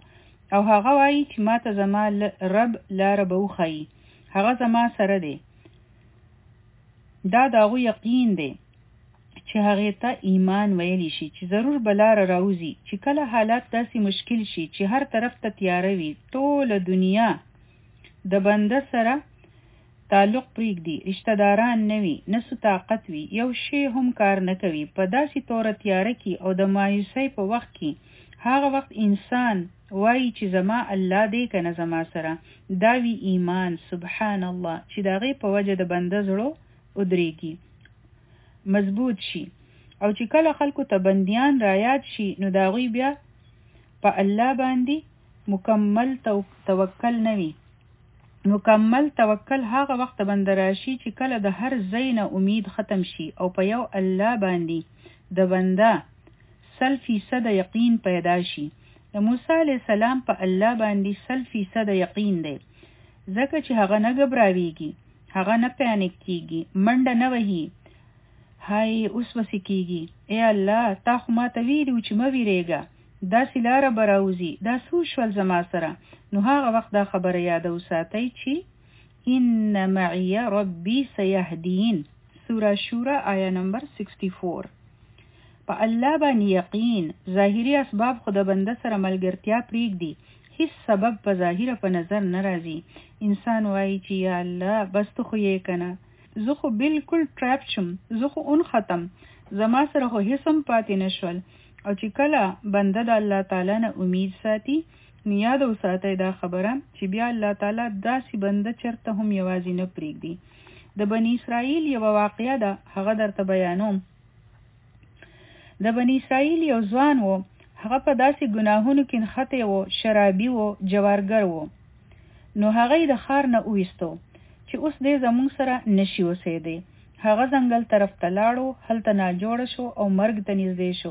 A: او هغه وایي چې ما ته زما رب لاره به وښیي، هغه زما سره دی. دا د هغوی یقین دی چې هغې ته ایمان ویلی شي چې ضرور به لاره راوځي. چې کله حالات داسې مشکل شي چې هر طرف ته تیاره وي، ټوله دنیا د بنده سره تعلق پرېږدي، رشته داران نه وي، نه څه طاقت وي، یو شی هم کار نه کوي، په داسې توره تیاره کې او د مایوسۍ په وخت کې هغه وخت انسان وایي چې زما الله دی که نه زما سره. دا وی ایمان سبحان الله چې د هغې په وجه د بنده زړه ودرېږي، مضبوط شي. او چې کله خلکو ته بندیان رایاد شي نو د هغوی بیا په الله باندې مکمل توکل نه وي. مکمل توکل هغه وخت بنده راشي چې کله د هر ځای نه امید ختم شي او په یو الله باندې د بنده سل فیصد یقین پیدا شي. د موسی علیه السلام په الله باندې سل فیصد یقین دی، ځکه چې هغه نه ګبراویږي، هغه نه پانیک کیږي، منډه نه وهي هاي اوس وسې کیږي. ای الله تا خو ما ته ویلي و چې مه ویرېږه، داسې لاره به راوځي، دا څه وشول زما سره. نو هغه وخت دا خبره یاده وساتئ چې ان معي ربي سيهدين. سوره شورا آیه نمبر سکسٹی فور. په الله باندې یقین. ظاهري اسباب خو د بنده سره ملګرتیا پرېږدي، هیڅ سبب په ظاهره په نظر نه راځي. انسان وایي چې یا الله بس ته خو یې کنه، زه خو بالکل ټراپ شم، زه خو اون ختم، زما سره خو هیڅ هم پاتې نشول. او چې کله بنده د الله تعالی نه امید ساتي نو یاد وساتئ دا خبره چې بیا الله تعالی داسې بنده چرته هم یوازې نه پرېږدي. د بني اسرائیل یوه واقعه ده، هغه درته بیانوم. د بني اسرائیل یو ځوان و، هغه په داسې ګناهونو کې نښتی و، شرابي و، جوارګر و. نو هغه یې د ښار نه وویستو چې اوس دې زموږ سره نشي اوسېدی. هغه ځنګل طرف ته لاړو، هلته ناجوړه شو او مرګ ته نږدې شو.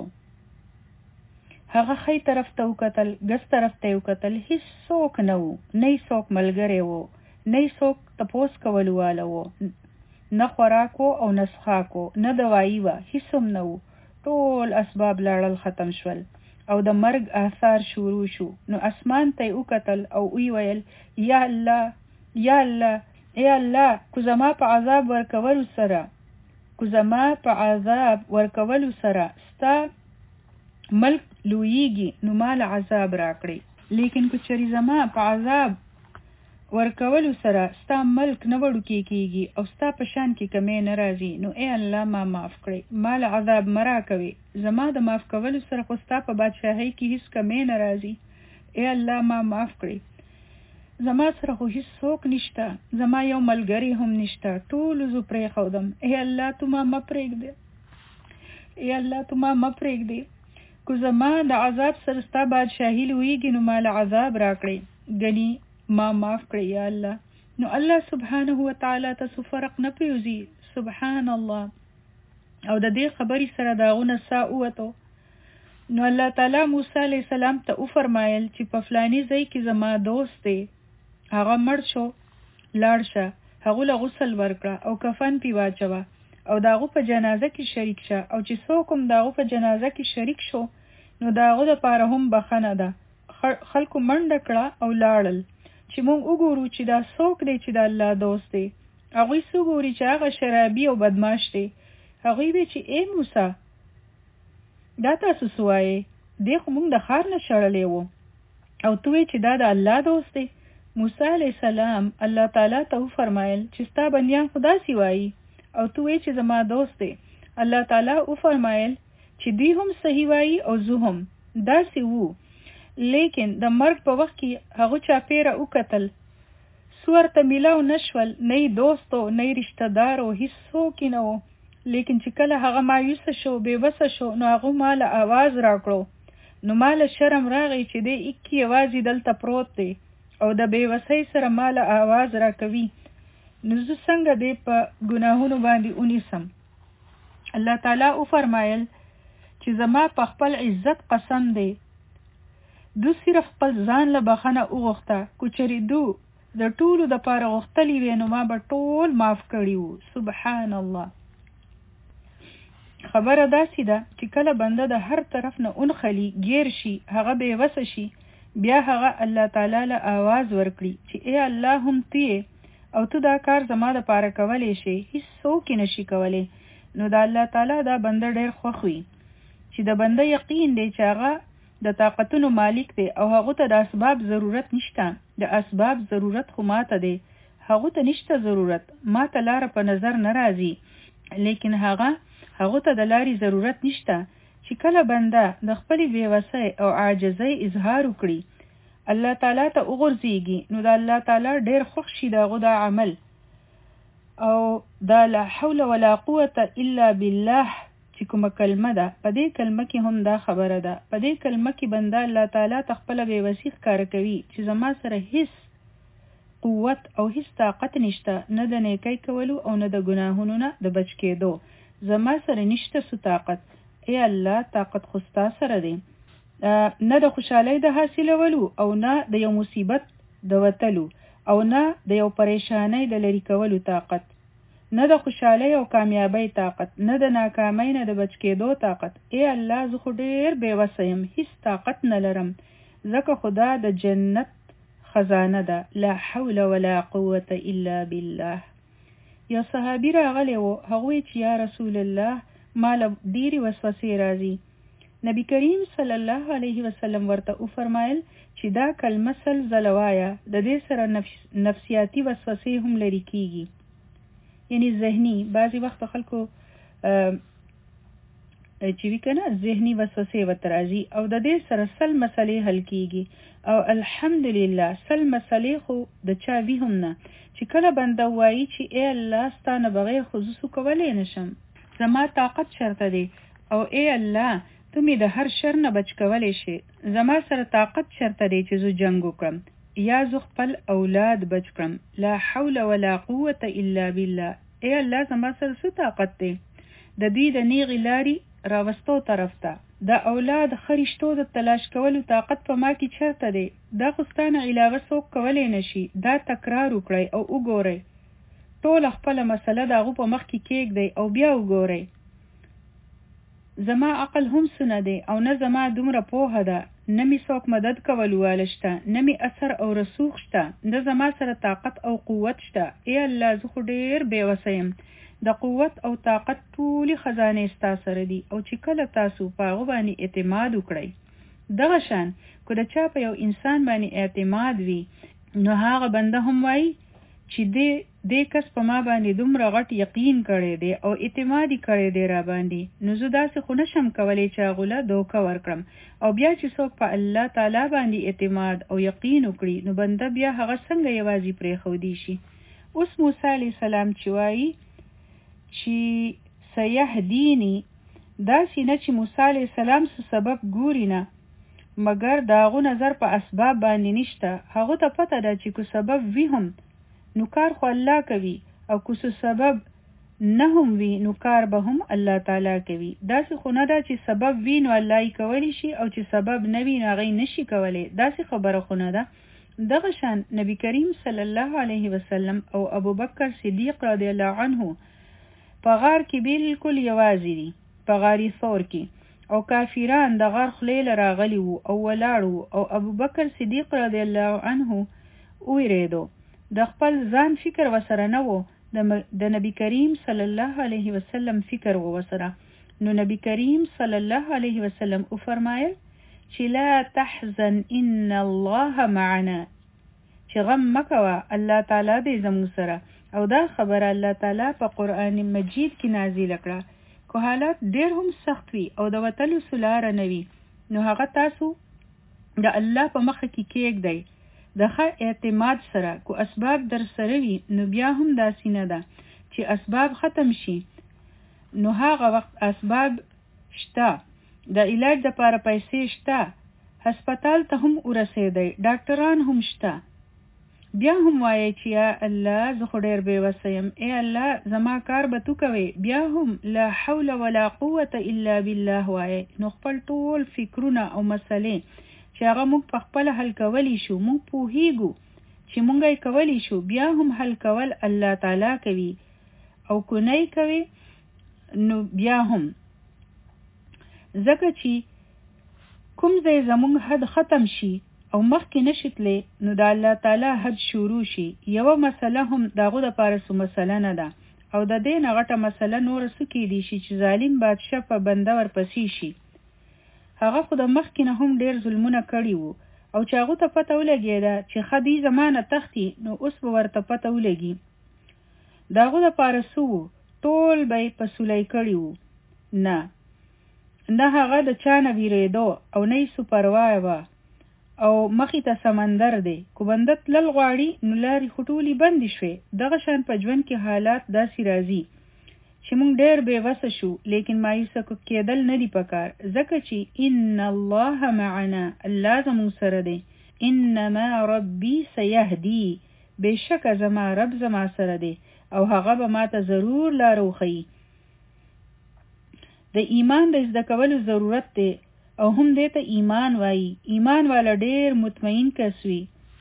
A: هغه خی طرف ته وکتل، ګس طرف ته وکتل، هیڅ څوک نه و، نه یې څوک ملګری و، نه یې څوک تپوس کولو واله و، نه خوراک و او نه څښاک و، نه دوایي وه، هیڅ هم نه و. ټول اسباب لاړل، ختم شول او د مرګ آثار شروع شو. نو اسمان ته یې وکتل او وی ویل یا الله یا الله ای الله کو زما په عذاب ورکولو سره کو زما په عذاب ورکولو سره ستا ملک لویږي نو مال عذاب راکړي، لیکن کو چری زما په عذاب ورکولو سره ستا ملک نه وړوکی کیږي او ستا په شان کې کمی نه راځي، نو ای الله ما معاف کړي، مال عذاب مرا کوي، زما د معاف کولو سره خو ستا په بادشاهۍ کې هیڅ کمی نه راځي، ای الله ما معاف کړي. زما سره خو هیڅ څوک نشته، زما یو ملګری هم نشته، ټول زه پرېښودم، ای الله تو ما مه پرېږدې، ای الله تو ما مه پرېږدې. کو زما د عذاب سره ستا بادشاهي لویږي نو مال عذاب راکړي، ګني ما معاف کړی یا الله. نو الله سبحانه وتعالی ته څه فرق نه پریوزي، سبحان الله. او د دې خبرې سره داغونه سا ووتو. نو الله تعالی موسی علیه السلام ته وفرمایل چې په فلاني ځای کې زما دوست دی، هغه مړ شو، لاړ شه، هغه له غسل ورکړه او کفن پې واچوه او د هغه په جنازه کې شریک شه، او چې څوک هم د هغه په جنازه کې شریک شو نو د هغه دپاره هم بخښنه ده. خلکو منډه کړه او لاړل چې مونږ وګورو چې دا څوک دی چې د الله دوست دی. هغوی څه وګوري چې هغه شرابي او بدماش دی. هغوی وی چې ای موسی دا تاسو څه وایې؟ دی خو مونږ د ښار نه شړلی و او تو وی چې دا د الله دوست دی. موسی علیه السلام الله تعالی ته وفرمایل چې ستا بندیان خو داسې وایي او تو وی چې زما دوست دی. الله تعالی وفرمایل چې دوی هم صحیح وایي او زه هم داسې وو، لیکن د مرګ په وخت کې هغه چاپیره وکتل، سور ته میلاو نشول، نه یې دوست و نه یې رشته دار و، هیڅ څوک یې نه و. لیکن چې کله هغه مایوسه شو، بېوسه شو، نو هغه ماله آواز راکړو، نو ماله شرم راغی چې دی اکی یوازې دلته پروت دی او د بېوسۍ سره ماله آواز راکوي، نو زه څنګه دی په ګناهونو باندې ونیسم. الله تعالی وفرمایل چې زما په خپل عزت قسم دی، دو صرف خپل ځان له بخښنه وغوښته، کو چېرې دو د ټولو دپاره غوښتلي وی نو ما به ټول معاف کړي وو. سبحان الله. خبره داسې ده چې کله بنده د هر طرف نه اونخلي، ګیر شي، هغه بېوسه شي، بیا هغه الله تعالی له आवाज ورکړي چې اے الله هم تی او ته دا کار زما د پاره کولې شي، هیڅ څوک نشي کولای. نو دا الله تعالی دا بنده ډېر خوښ وي چې د بنده یقین دی چې هغه د طاقتونو مالک دی او هغه ته د اسباب ضرورت نشته. د اسباب ضرورت خو ماته دی، هغه ته نشته ضرورت، ماته لار په نظر نه راځي، لیکن هغه هغه ته د لاري ضرورت نشته. چې کله بنده د خپل بېوسۍ او عاجزۍ اظهار وکړي، الله تعالی ته وغورځيږي، نو د الله تعالی ډېر خوښ شي دغه د عمل. او دا لا حول ولا قوة الا بالله چې کومه کلمه ده، په دې کلمه کې هم دا خبره ده. په دې کلمه کې بنده الله تعالی ته خپل بېوسۍ ښکاره کوي چې زما سره هیڅ قوت او هیڅ طاقت نشته، نه د نیکۍ کولو او نه د ګناهونو نه د بچ کېدو. زما سره نشته سو طاقت. ای الله طاقت خو ستا سره دی، نه د خوشحالۍ د حاصلولو او نه د یو مصیبت د وتلو او نه د یو پریشانۍ د لرې کولو طاقت، نه د خوشحالۍ او کامیابۍ طاقت، نه د ناکامۍ نه د بچ کېدو طاقت. ای الله زه خو ډېر بېوسه یم، هیڅ طاقت نه لرم، ځکه خدا د جنت خزانه ده. لا حول ولا قوة الا بالله. یو صحابي راغلی و، هغوی چې یا رسول الله مال ډېرې وسوسې راځي. نبی کریم صلی الله علیه وسلم ورته وفرمایل چې دا کلمه سل ځله وایه، د دې سره نفس نفسیاتي وسوسې هم لرې کیږي، یعنی ذهني. بعضې وخت خلکو چې وي که نه ذهني وسوسې ورته راځي او د دې سره سل مسلې حل کیږي. او الحمدلله سل مسلې خو د چا وي هم نه، چې کله بنده وایي چې ای الله ستا نه بغیر خو زه څه کولی نشم، زما طاقت شرطه دی، او ای الله ته مې د هر شر نه بچ کولی شي، زما سره طاقت شرطه دی چې زه جنګ وکړم یا زه خپل اولاد بچ کړم. لا حول ولا قوة الا بالله. ای الله زما سره څه طاقت دی د دوی د نیغې لارې راوستو طرف ته، د اولاد خریشتو د تلاش کولو طاقت په ما کې چرته دی، دا خو ستا نه علاوه څوک کولی نشي. دا تکرار وکړئ او وګورئ، ټول خپله مسله د هغو په مخ کې کېږدئ او بیا وګورئ. زما عقل هم سونه دی او نه زما دومره پوهه ده، نه مې څوک مدد کولو واله شته، نه مې اثر او رسوخ شته، نه زما سره طاقت او قوت شته. ای الله زه خو ډېر بېوسه یم، د قوت او طاقت ټولې خزانې ستا سره دي، او چې کله تاسو په هغه باندې اعتماد وکړئ، دغه شان که د چا په یو انسان باندې اعتماد وي، نو هغه بنده هم وایي چې دې دې کس په ما باندې دومره غټ یقین کړی دی او اعتماد کړی دی را باندې، نو زه داسې خو نشم کولی چې هغه له دوکه ورکړم. او بیا چې څوک په الله تعالی باندې اعتماد او یقین وکړي، نو بنده بیا هغه څنګه یوازې پرېښودی شي. اوس موسی علیه السلام چې وایي چې سیهدینی، داسې نه چې موسی علیه السلام څه سبب ګوري نه، مګر د هغو نظر په اسباب باندې نشته. هغه ته پته ده چې که سبب وي هم نو کار خو الله کوي، او که څه سبب نه هم وي نو کار به هم الله تعالی کوي. داسې خو نه ده چې سبب وي نو الله یې کولی شي، او چې سبب نه وي نو هغه یې نشي کولی، داسې خبره خو نه ده. دغه شان نبی کریم صلی الله علیه وسلم او ابوبکر صدیق رضی الله عنه په غار کې بالکل یوازې دي، په غاري ثور کې، او کافران د غار خولې له راغلي وو او ولاړ وو، او ابوبکر صدیق رضی الله عنه وویرېدو، د خپل ځان فکر وسره نه وو، د نبی کریم صلی الله علیه وسلم فکر و وسره. نو نبی کریم صلی الله علیه وسلم او فرمایل چې لا تحزن ان الله معنا، چې غم مکوه الله تعالی دې زموږ سره. او دا خبره الله تعالی په قرآن مجید کې نازله کړه. که حالات ډېر هم سخت وي او د وتلو سلاره نه وي، نو هغه تاسو د الله په مخه کې کېږدئ د ښه اعتماد سره. که اسباب در سره وي نو بیا هم داسې نه ده چې اسباب ختم شي، نو هغه وخت اسباب شته، د علاج دپاره پیسې شته، هسپتال ته هم ورسېدئ، ډاکټران هم شته، بیا هم وایي چې یا الله زه خو ډېر بېوسه یم، ای الله زما کار به تو کوې، بیا هم لا حول ولا قوة الا بالله وایي. نو خپل ټول فکرونه او مسلې چې هغه موږ په خپله حل کولی شو، موږ پوهیږو چې موږ یې کولی شو، بیا هم حل کول الله تعالی کوي، او که نه یې کوي نو بیا هم، ځکه چې کوم ځای زموږ حد ختم شي او او مخکې نشي تللی نو د الله تعالی حج شروع شي. یوه مسله هم دغه دپاره څه مسله نه ده او د دې نه غټه مسله نوره څه کیدی شي چې ظالم بادشاه په بنده ورپسې شي. هغه خو د مخکې نه هم ډېر ظلمونه کړي وو او چې هغو ته پته ولګېده چې ښه دې زمانه تښتي نو اوس به ورته پته ولګي. د هغو دپاره څه وو؟ ټول به یې په سولی کړي وو. نه نه هغه د چا نه ویرېدو او نه یې څه پروا وه او مخې ته سمندر دی. که بنده تلل غواړي نو لارې خو ټولې بندې شوې. دغه شان په ژوند کې حالات داسې راځي چې موږ ډېر بې وسه شو لیکن مایوسه کېدل نه دي پکار، ځکه چې ان الله معنا، الله زموږ سره دی. انما ربي سيهدي، بېشکه زما رب زما سره دی او هغه به ماته ضرور لاره وښیي. د ایمان د زده کولو ضرورت دی او هم دې ته ایمان وایي. ایمان والا ډېر مطمئن کس وي.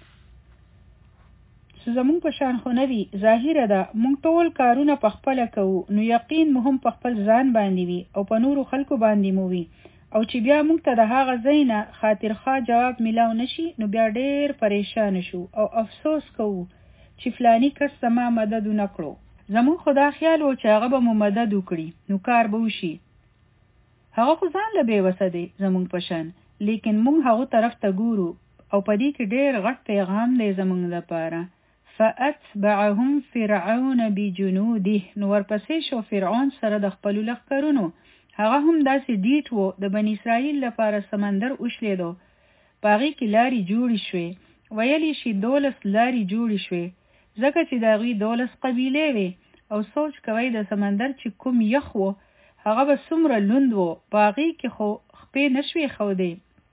A: څه زمونږ په شان خو نه وي. ظاهره ده مونږ ټول کارونه په خپله کوو نو یقین مو هم په خپل ځان باندې وي او په نورو خلکو باندې مو وي او چې بیا مونږ ته د هغه ځای نه خاطرخواه جواب میلاو نشي نو بیا ډېر پریشان شو او افسوس کوو چې فلانی کس زما مدد ونه کړو. زمونږ خو دا خیال و چې هغه به مو مدد وکړي نو کار به وشي. هغه خو ځان له بې وسه دی زمونږ په شان، لیکن مونږ هغو طرف ته ګورو او په دې کې ډېر غټ پیغام دی زمونږ لپاره. فأتبعهم فرعون بجنوده، نو ورپسې شو فرعون سره د خپلو لښکرونو. هغه هم داسې ډیټ و د بني اسرائیل لپاره سمندر وشلېدو، په هغې کې لارې جوړې شوې. ویلی شي دولس لارې جوړې شوې ځکه چې د هغوی دولس قبیلې وې او سوچ کوئ د سمندر چې کوم یخ و هغه به څومره لوند و، په هغې کې خو خپې نه شوې ښودې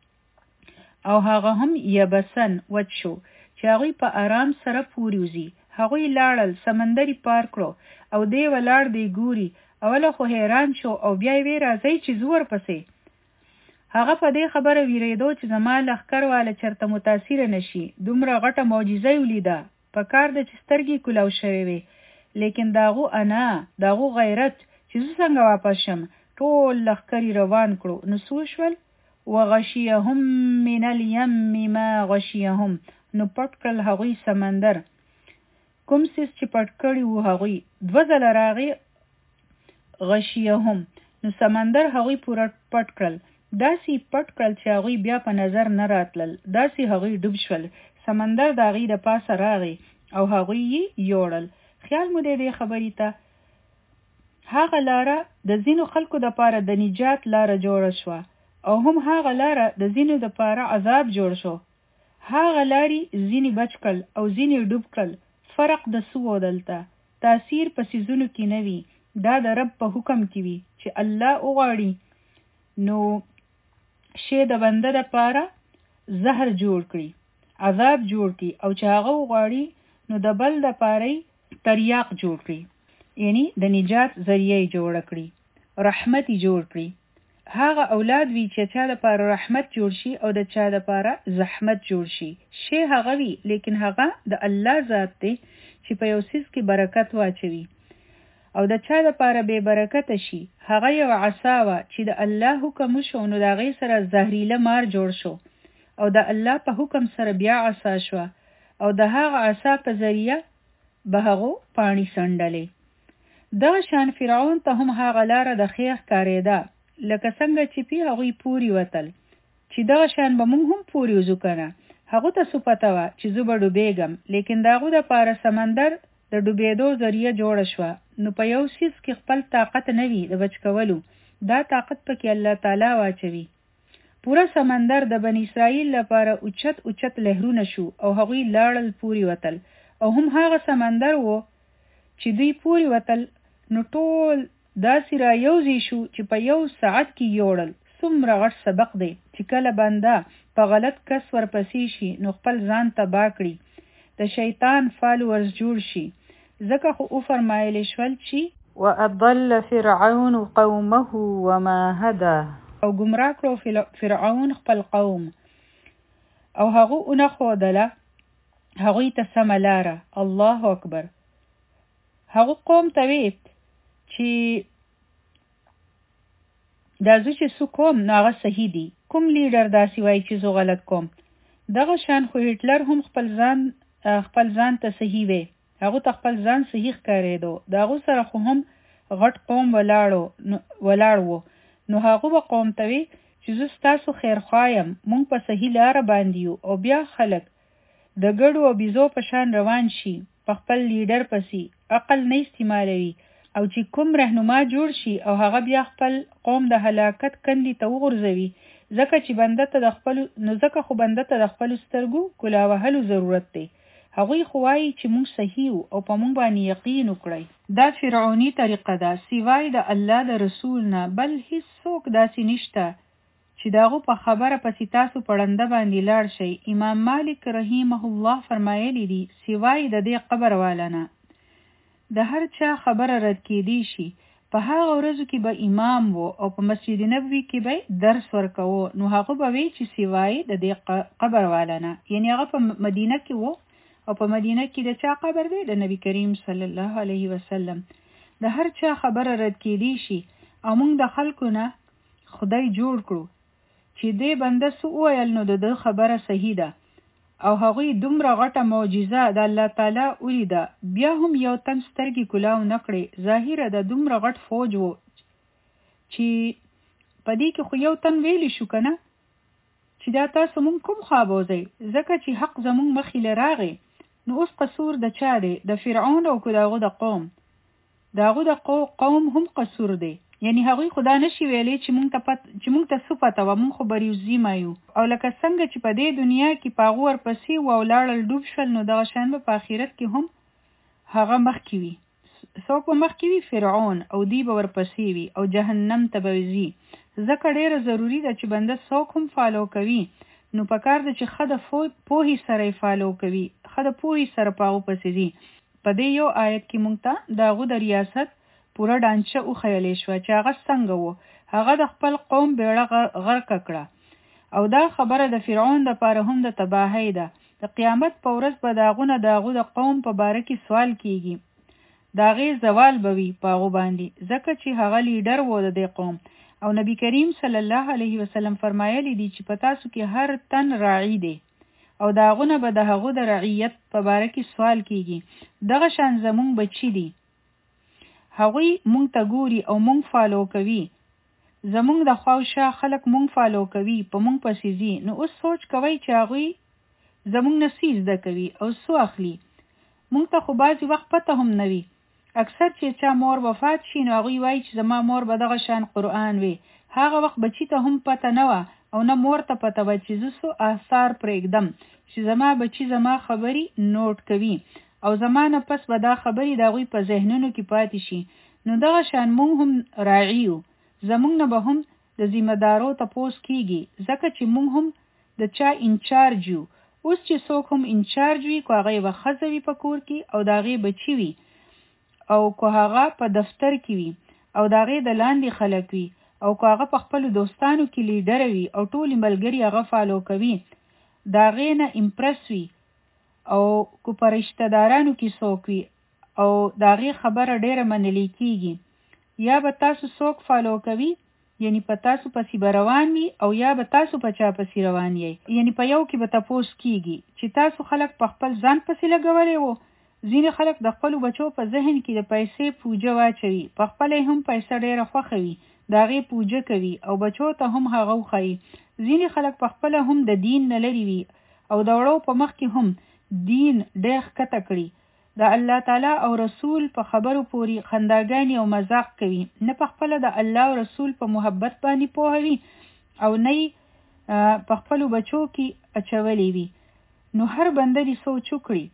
A: او هغه هم یبسن وچ شو چې هغوی په آرام سره پورې وځي. هغوی لاړل، سمندري پار کړو او دی ولاړ دی ګوري. اوله خو حیران شو او بیا یې وی راځئ چې زه ورپسې. هغه په دې خبره ویرېدو چې زما لښکر والا چېرته متاثره نشي. دومره غټه معجزه یې ولیده، په کار ده چې سترګې کولاو شوې وې، لیکن د هغو انا، د هغو غیرت چې زه څنګه واپس شم. ټول لښکر روان کړو نو څه وشول؟ وغشیهم من الیم ما غشیهم، نو پټ کړل هغوی سمندر. کوم څیز چې پټ کړي وو هغوی دوه ځله راغی غشیهم، نو سمندر هغوی پوره پټ کړل. داسې پټ کړل چې هغوی بیا په نظر نه راتلل، داسې هغوی ډوب شول. سمندر د هغوی د پاسه راغی او هغوی یې یوړل. خیال مو دی دې خبرې ته؟ هغه لاره د ځینو خلکو دپاره د نجات لاره جوړه شوه او هم هغه لاره د ځینو دپاره عذاب جوړ شو. هغه لارې ځینې بچ کړل او ځینې ډوب کړل. فرق د څه و دلته؟ تاثیر په څیزونو کې نه وي، دا د رب په حکم کې وي چې الله وغواړي نو شی د بنده دپاره زهر جوړ کړي، عذاب جوړ کړي، او چې هغه وغواړي نو د بل دپاره تریاق جوړ کړي، یعنی د نجات ذریعه جوړ کړي، رحمت جوړ کړي. هغه اولاد وی چې چا د پاره رحمت جوړ شي او د چا د پاره زحمت جوړ شي. شی هغه وی لیکن هغه د الله ذات دی چې په یو څیز کې برکت واچوي، او د چا د پاره بے برکت شي. هغه یو عصا وا چې د الله حکم شو نو د هغې سره زهریله مار جوړ شو او د الله په حکم سره بیا عصا شوه او د هغه عصا په ذریعه به هغو پاڼې سنډلې. دغه شان فرعون ته هم هغه لاره د خیخ کارېده لکه څنګه چې پی هغوی پوری وتل چې دغه شان به مونږ هم پوری وځو کنه. هغو ته څه پته وه چې زه به ډوبېږم، لیکن د هغو دپاره سمندر د ډوبېدو ذریعه جوړه شوه. نو په یو څیز کې خپل طاقت نه وي د بچ کولو، دا طاقت پکې الله تعالی واچوي. پوره سمندر د بني اسرائیل لپاره اوچت اوچت لهرونه شو او هغوی لاړل پوری وتل، او هم هغه سمندر و چې دوی پوری وتل نو ټول داسې را یوځای شو چې په یو ساعت کې یوړل. څومره غټ سبق دی چې کله بنده په غلط کس ورپسې شي نو خپل ځان تباه کړي، د شیطان فالوورز جوړ شي. ځکه خو وفرمایلی شول چې وَأَضَلَّ فِرْعَوْنُ قَوْمَهُ وَمَا هَدَى، او ګمراه کړو فرعون خپل قوم او هغو اونه ښودله هغوی ته سمه لاره. الله اکبر. هغو قوم ته ویت چې دا زه چې څه کوم نو هغه صحیح دي. کوم لیډر داسې وایي چې زه غلط کوم؟ دغه شان خو هټلر هم خپل ځان خپل ځان ته صحیح وي. هغه ته خپل ځان صحیح ښکارېدو. د هغه سره خو هم غټ قوم ولاړو ولاړ وو. نو هغه به قوم ته وي چې زه ستاسو خیرخوا یم، موږ په صحیح لاره باندې یو. او بیا خلک د ګډو او بیزو په شان روان شي په خپل لیډر پسې، عقل نه استعمالوي، او چې کوم رهنما جوړ شي او هغه بیا خپل قوم د هلاکت کندې ته وغورځوي، ځکه چې بنده ته د خپل نو ځکه خو بنده ته د خپل سترګو کلا وهلو ضرورت دی. هغوی خو وایي چې موږ صحیح یو او په موږ باندې یقین وکړئ. دا فرعونی طریقه ده. سیوای د الله د رسول نه بل هیڅوک داسې نشته چې داغو په خبره پسې تاسو پړنده باندې لاړ شئ. امام مالک رحمه الله فرمایلی دي سیوای د دې قبر والا نه د هر چا خبره رد کېدی شي. په هغه ورځو کې به امام وو او په مسجد نبوي کې به درس ورکوو، نو هغه به وی چې سیوای د دې قبر والا نه، یعنی هغه په مدینه کې وو او په مدینه کې د چا قبر دی؟ د نبی کریم صلی الله علیه وسلم. د هر چا خبره رد کېدی شي او موږ د خلکو نه خدای جوړ کړو چې دې بنده سو ویل نو د خبره صحیح ده او هغوی دومره غټه معجزه د الله تعالی ولیده، بیا هم یو تن سترګې کلاو نه کړې. ظاهره د دومره غټ فوج وو چې په دې کې خو یو تن ویلی شو که نه چې دا تاسو مونږ کوم خوا بوځئ، ځکه چې حق زمونږ مخې له راغی. نو اوس قصور د چا دی؟ د فرعون او که داغو د قوم؟ داغو د قوم هم قصور دی. یعنی هغوی خدا نشي ویلی چې مونږ ته پت چې مونږ ته څه پته وه، مونږ خو بریوزي مایو. او لکه څنګه چې په دې دنیا کې په هغو ورپسې و او لاړل ډوب شول، نو دغه شان به په آخرت کې هم هغه مخکې وي. څوک به مخکې وي؟ فرعون، او دی به ورپسې وي او جهنم ته به ځي. ځکه ډیره ضروری ده چې بنده څوک هم فالو کوي، نو پکار ده چې ښه د پوهې سره یې فالو کوي، ښه د پوهې سره په هغو پسې ځي. په دې یو آیت کې مونږ ته د هغو د ریاست پوره ډانچه وښیلی شوه چې هغه څنګه و. هغه د خپل قوم بیړه غرقه کړه. او دا خبره د فرعون دپاره هم د تباهۍ ده. د قیامت په ورځ به د هغو نه د هغو د قوم په باره کې سوال کیږي. د هغې زوال به وي په هغو باندې، ځکه چې هغه لیډر و د دې قوم. او نبی کریم صلی الله علیه وسلم فرمایلی دی چې په تاسو کې هر تن راعي دی او د هغو نه به د هغو د رعیت په باره کې سوال کیږي. دغه شان زمونږ بچي دي، هغوی مونږ ته ګوري او مونږ فالو کوي. زمونږ د خواوشا خلک مونږ فالو کوي، په مونږ پسې ځي. نو اوس سوچ کوئ چې هغوی زمونږ نه څه زده کوي او څه اخلي. مونږ ته خو بعضې وخت پته هم نه وي. اکثر چې چا مور وفات شي نو هغوی وایي چې زما مور به دغه شان قرآن وي. هغه وخت بچي ته هم پته نه وه او نه مور ته پته وه چې زه څو آثار پرېږدم چې زما بچي زما خبرې نوٹ کوي او زما نه پس به دا خبرې د هغوی په ذهنونو کې پاتې شي. نو دغه شان مونږ هم راعي یو، زمونږ نه به هم د ذمه دارو تپوس کیږي، ځکه چې مونږ هم د چا انچارج یو. اوس چې څوک هم انچارج وي، که هغه یوه ښځه وي په کور کې او د هغې بچي وي، او که هغه په دفتر کې وي او د هغې د لاندې خلک وي، او که هغه په خپلو دوستانو کې لیډر وي او ټولې ملګري هغه فالو کوي، د هغې نه امپرس وي، او که په رشته دارانو کې څوک وي او د هغې خبره ډیره منلی کیږي، یا به تاسو څوک فالو کوي، یعنی په تاسو پسې به روان وي او یا به تاسو په چا پسې روان یې. یعنی په یو کې به تپوس کیږي چې تاسو خلک په خپل ځان پسې لګولی وو. ځینې خلک د خپلو بچو په ذهن کې د پیسې پوجه واچوي، په خپله هم پیسه ډیره خوښوي، د هغې پوجه کوي او بچو ته هم هغه وښایي. ځینې خلک په خپله هم د دین نه لرې وي او د وړو په مخ کې هم دین ډېر ښکته کړي، د الله تعالی او رسول په خبرو پورې خنداګانې او مذاق کوي، نه په خپله د الله او رسول په محبت باندې پوهوي او نه یې په خپلو بچو کې اچولی وي. نو هر بنده دې سوچ وکړي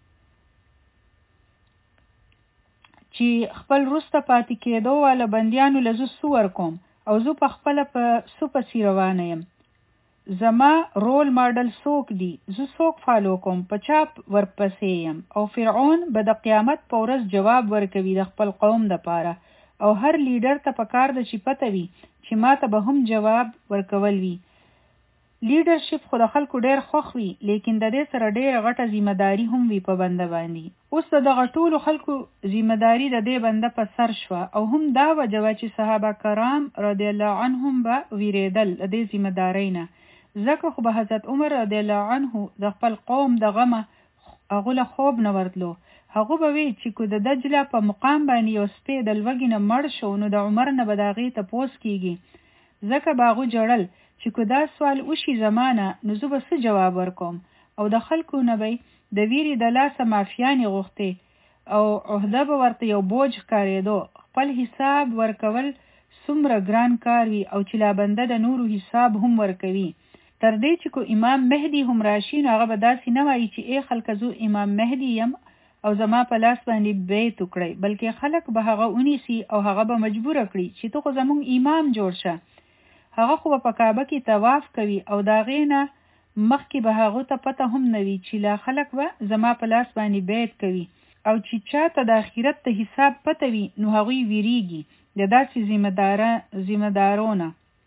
A: چې خپل وروسته پاتې کېدو والا بندیانو له زه څه ورکوم او زه په خپله په څه پسې روانه یم. زما رول ماډل څوک دی، زه څوک فالو کوم، په چا ورپسې یم. او فرعون به د قیامت په ورځ جواب ورکوي د خپل قوم دپاره، او هر لیډر ته پکار ده چې پته وي چې ما ته به هم جواب ورکول وي. لیډرشپ خو د خلکو ډیر خوښ وي، لیکن د دې سره ډیره غټه ذمہ داری هم وي په بنده باندې. اوس د دغه ټولو خلکو ذمہ داری د دې بنده په سر شوه، او هم دا وجه وه چې صحابه کرام رضی الله عنهم به ویریدل د دې ذمہ داری نه،
B: ځکه خو به حضرت عمر رضی الله عنه د خپل قوم د غمه هغه له خوب نه ورتلو. هغه به وی چې کو د دجله په مقام باندې یو سپی د لوګي نه مړ شو نو د عمر نه به د هغې تپوس کیږي. ځکه به هغه جړل چې کو دا سوال وشي زمانه نو زه به څه جواب ورکوم. او د خلکو نه به د ویرې د لاسه مافیانې غوښتې او عهده به ورته یو بوج ښکارېدو. خپل حساب ورکول څومره ګران کار وي او چې لا بنده د نورو حساب هم ورکوي. تر دې چې کو امام مهدي هم راشي نو هغه به داسې نه وایي چې ای خلکه زه امام مهدي یم او زما په لاس باندې بیعت وکړئ، بلکې خلک به هغه ونیسي او هغه به مجبور کړي چې ته خو زموږ امام جوړ شه. هغه خو په کعبه کې طواف کوي او د هغې نه مخکې به هغه ته پته هم نه وي چې لا خلک به زما په لاس باندې بیعت کوي. او چې چاته د آخرت د حساب پته وي نو هغوی ویریږي د داسې ذمه دارونه.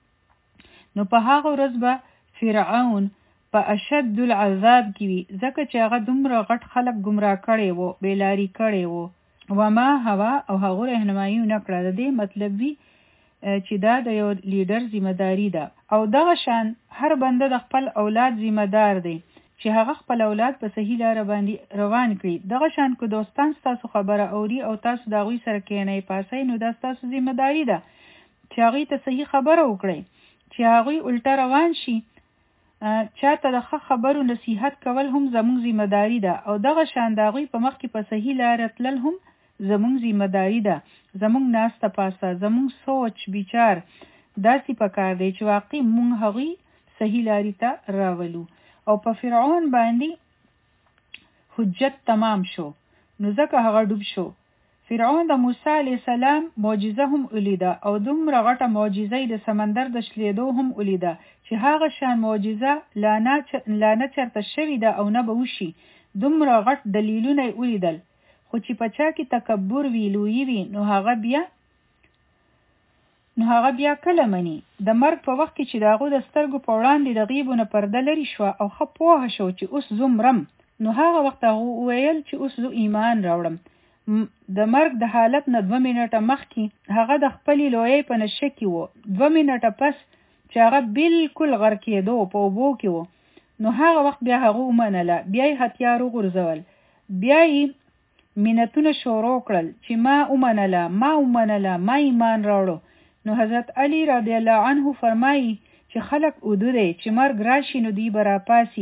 B: نو په هغه ورځ به فرعون په اشد العذاب کې وي ځکه چې هغه دومره غټ خلک ګمراه کړی وو، بیلاری کړی وو. وما هوا او هغه رهنمایي نه کړه. د دې مطلب وي چې دا د یو لیډر ذمہ داری ده. او دغه شان هر بنده د خپل اولاد ذمہ دار دی چې هغه خپل اولاد په صحیح لار باندې روان کړي. دغه شان کو دوستان تاسو خبره اوري او تاسو دا غوي سره کېنئ پاسئ نو دا تاسو ذمہ داری ده چې هغه ته صحیح خبره وکړي. چې هغه الټا روان شي چاته د خبرو نصیحت کول هم زموږ ذمہ داری ده او دغه شان د هغوی په مخ کې په صحیح لار تلل هم زموږ ذمہ داری ده. زموږ ناسته پاسه زموږ سوچ بیچار داسې پکار دی چې واقعي مونږ هغوی صحیح لارې ته راولو. او په فرعون باندې حجت تمام شو نو ځکه هغه ډوب شو. فرعون د موسی علیه السلام معجزه هم ولیده او دومره غټه معجزه د سمندر د شلیدو هم ولیده چې هغه شان معجزه لا نه چرته شوې ده او نه به وشي. دومره غټ دلیلونه یې ولیدل خو چې په چا کې تکبر وي لویي وي نو هغه بیا نو هغه بیا کله مني. د مرګ په وخت کې چې د هغو د سترګو په وړاندې د غیبو نه پرده لرې شوه او ښه پوهه شو چې اوس زه مرم نو هغه وخت هغه وویل چې اوس زه ایمان راوړم. د مرګ د حالت نه دوه منټه مخکې هغه د خپلې لویۍ په نشه کې و. دوه منټه پس چې هغه بالکل غرق کېدو په اوبو کې و نو هغه وخت بیا هغه ومنله. بیا یې هتیار وغورځول، بیا یې منتونه شروع کړل چې ما ومنله ما ومنله ما ایمان راوړو. نو حضرت علی رضی الله عنه فرمایي چې خلک اودو دی چې مرګ راشي نو دوی به راپاسي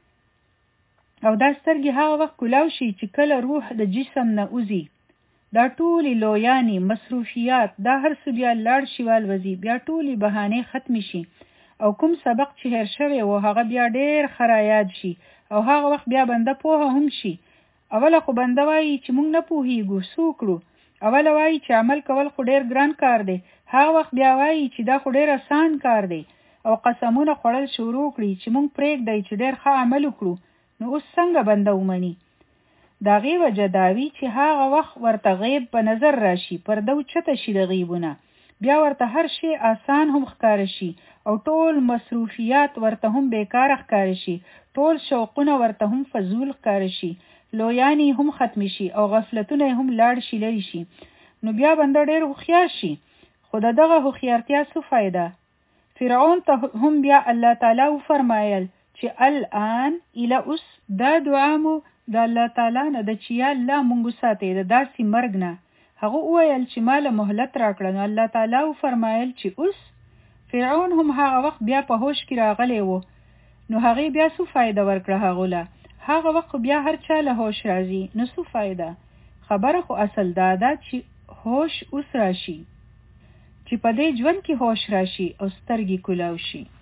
B: او دا سترګې هغه وخت کولاو شي چې کله روح د جسم نه وځي. دا ټولې لویانې مصروفیات دا هر څه بیا لاړ شي والوځي، بیا ټولې بهانې ختم شي او کوم سبق چې هیر شوی و هغه بیا ډېر ښه یاد شي او هغه وخت بیا بنده پوهه هم شي. اوله خو بنده وایي چې موږ نه پوهیږو څه وکړو، اوله وایي چې عمل کول خو ډېر ګران کار دی، هغه وخت بیا وایي چې دا خو ډېر آسان کار دی او قسمونه خوړل شروع کړي چې موږ پرېږدی چې ډېر ښه عمل وکړو. نو اوس څنګه بنده ومني؟ د هغې وجه دا وي چې هغه وخت ورته غیب په نظر راشي، پرده اوچته شي د غیبونه، بیا ورته هر شی آسان هم ښکاره شي او ټول مصروفیات ورته هم بیکاره ښکاره شي، ټول شوقونه ورته هم فضول ښکاره شي، لویانی هم ختم شي او غفلتونه هم لاړ شي لري شي. نو بیا بنده ډېر هوښیار شي. خو د دغه هوښیارتیا څه فایده؟ فرعون ته هم بیا الله تعالی وفرمایل چې الان اله اوس دا دعا مو د الله تعالی نه د چې یا الله مونږ وساتې د داسې مرګ نه. هغه وویل چې ماله مهلت راکړه. نو الله تعالی وفرمایل چې اوس فرعون هم هغه وخت بیا په هوش کې راغلی و. نو هغې بیا څه فایده ورکړه هغو له؟ هغه وخت بیا هر چا له هوش راځي نو څه فایده؟ خبره خو اصل دا ده چې هوش اوس راشي، چې په دې ژوند کې هوش راشي او سترګې کولاو شي.